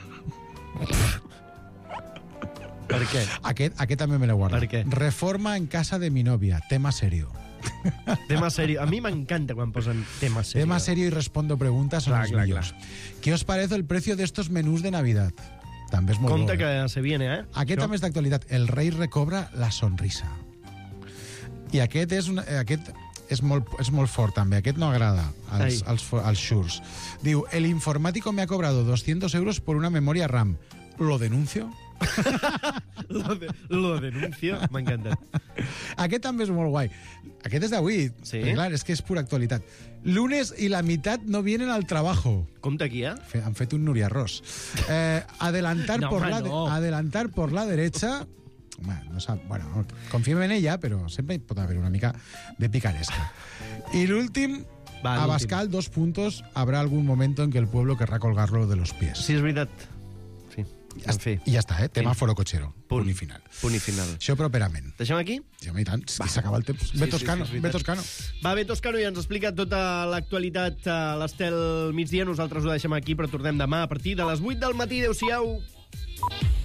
Per què? Aquest, aquest també me l'he guardat. Per què? Reforma en casa de mi novia. Tema serio. Tema serio. A mi m'encanta quan posen tema serio. Tema serio y respondo preguntas son Clar, los clar, millors. ¿Qué os parece el precio de estos menús de Navidad? També és molt Compte bo, eh? que se viene, eh? Aquest Això. també és d'actualitat. El rei recobra la sonrisa. I aquest és, una, aquest és, molt, és molt fort, també. Aquest no agrada als, Ai. als, fo- als xurs. Diu, el informático me ha cobrado doscientos euros por una memoria RAM. ¿Lo denuncio? lo, de, lo denuncio, m'ha encantat. Aquest també és molt guai. Aquest és d'avui. Sí? Perquè, clar, és que és pura actualitat. Lunes y la mitad no vienen al trabajo. Compte aquí, eh? Fe, han fet un Núria Ros. Eh, adelantar, No, por home, la de- no. adelantar por la derecha... Bueno, no sap, bueno, confiem en ella, però sempre hi pot haver una mica de picaresca. I l'últim, Va, Abascal, dos puntos, habrá algún momento en que el pueblo querrá colgarlo de los pies. Sí, és veritat. Sí, en fi. I ja està, eh? Tema Sí. foro cochero. Punt. Punt i final. Punt i final. Això properament. Deixem aquí? Sí, home, i tant. I s'acaba el temps. Bé Toscano, sí, sí, és bé veritat. Toscano. Va, bé, Toscano, ja ens explica tota l'actualitat a l'Estel migdia. Nosaltres ho deixem aquí, però tornem demà a partir de les vuit del matí. Adéu-siau.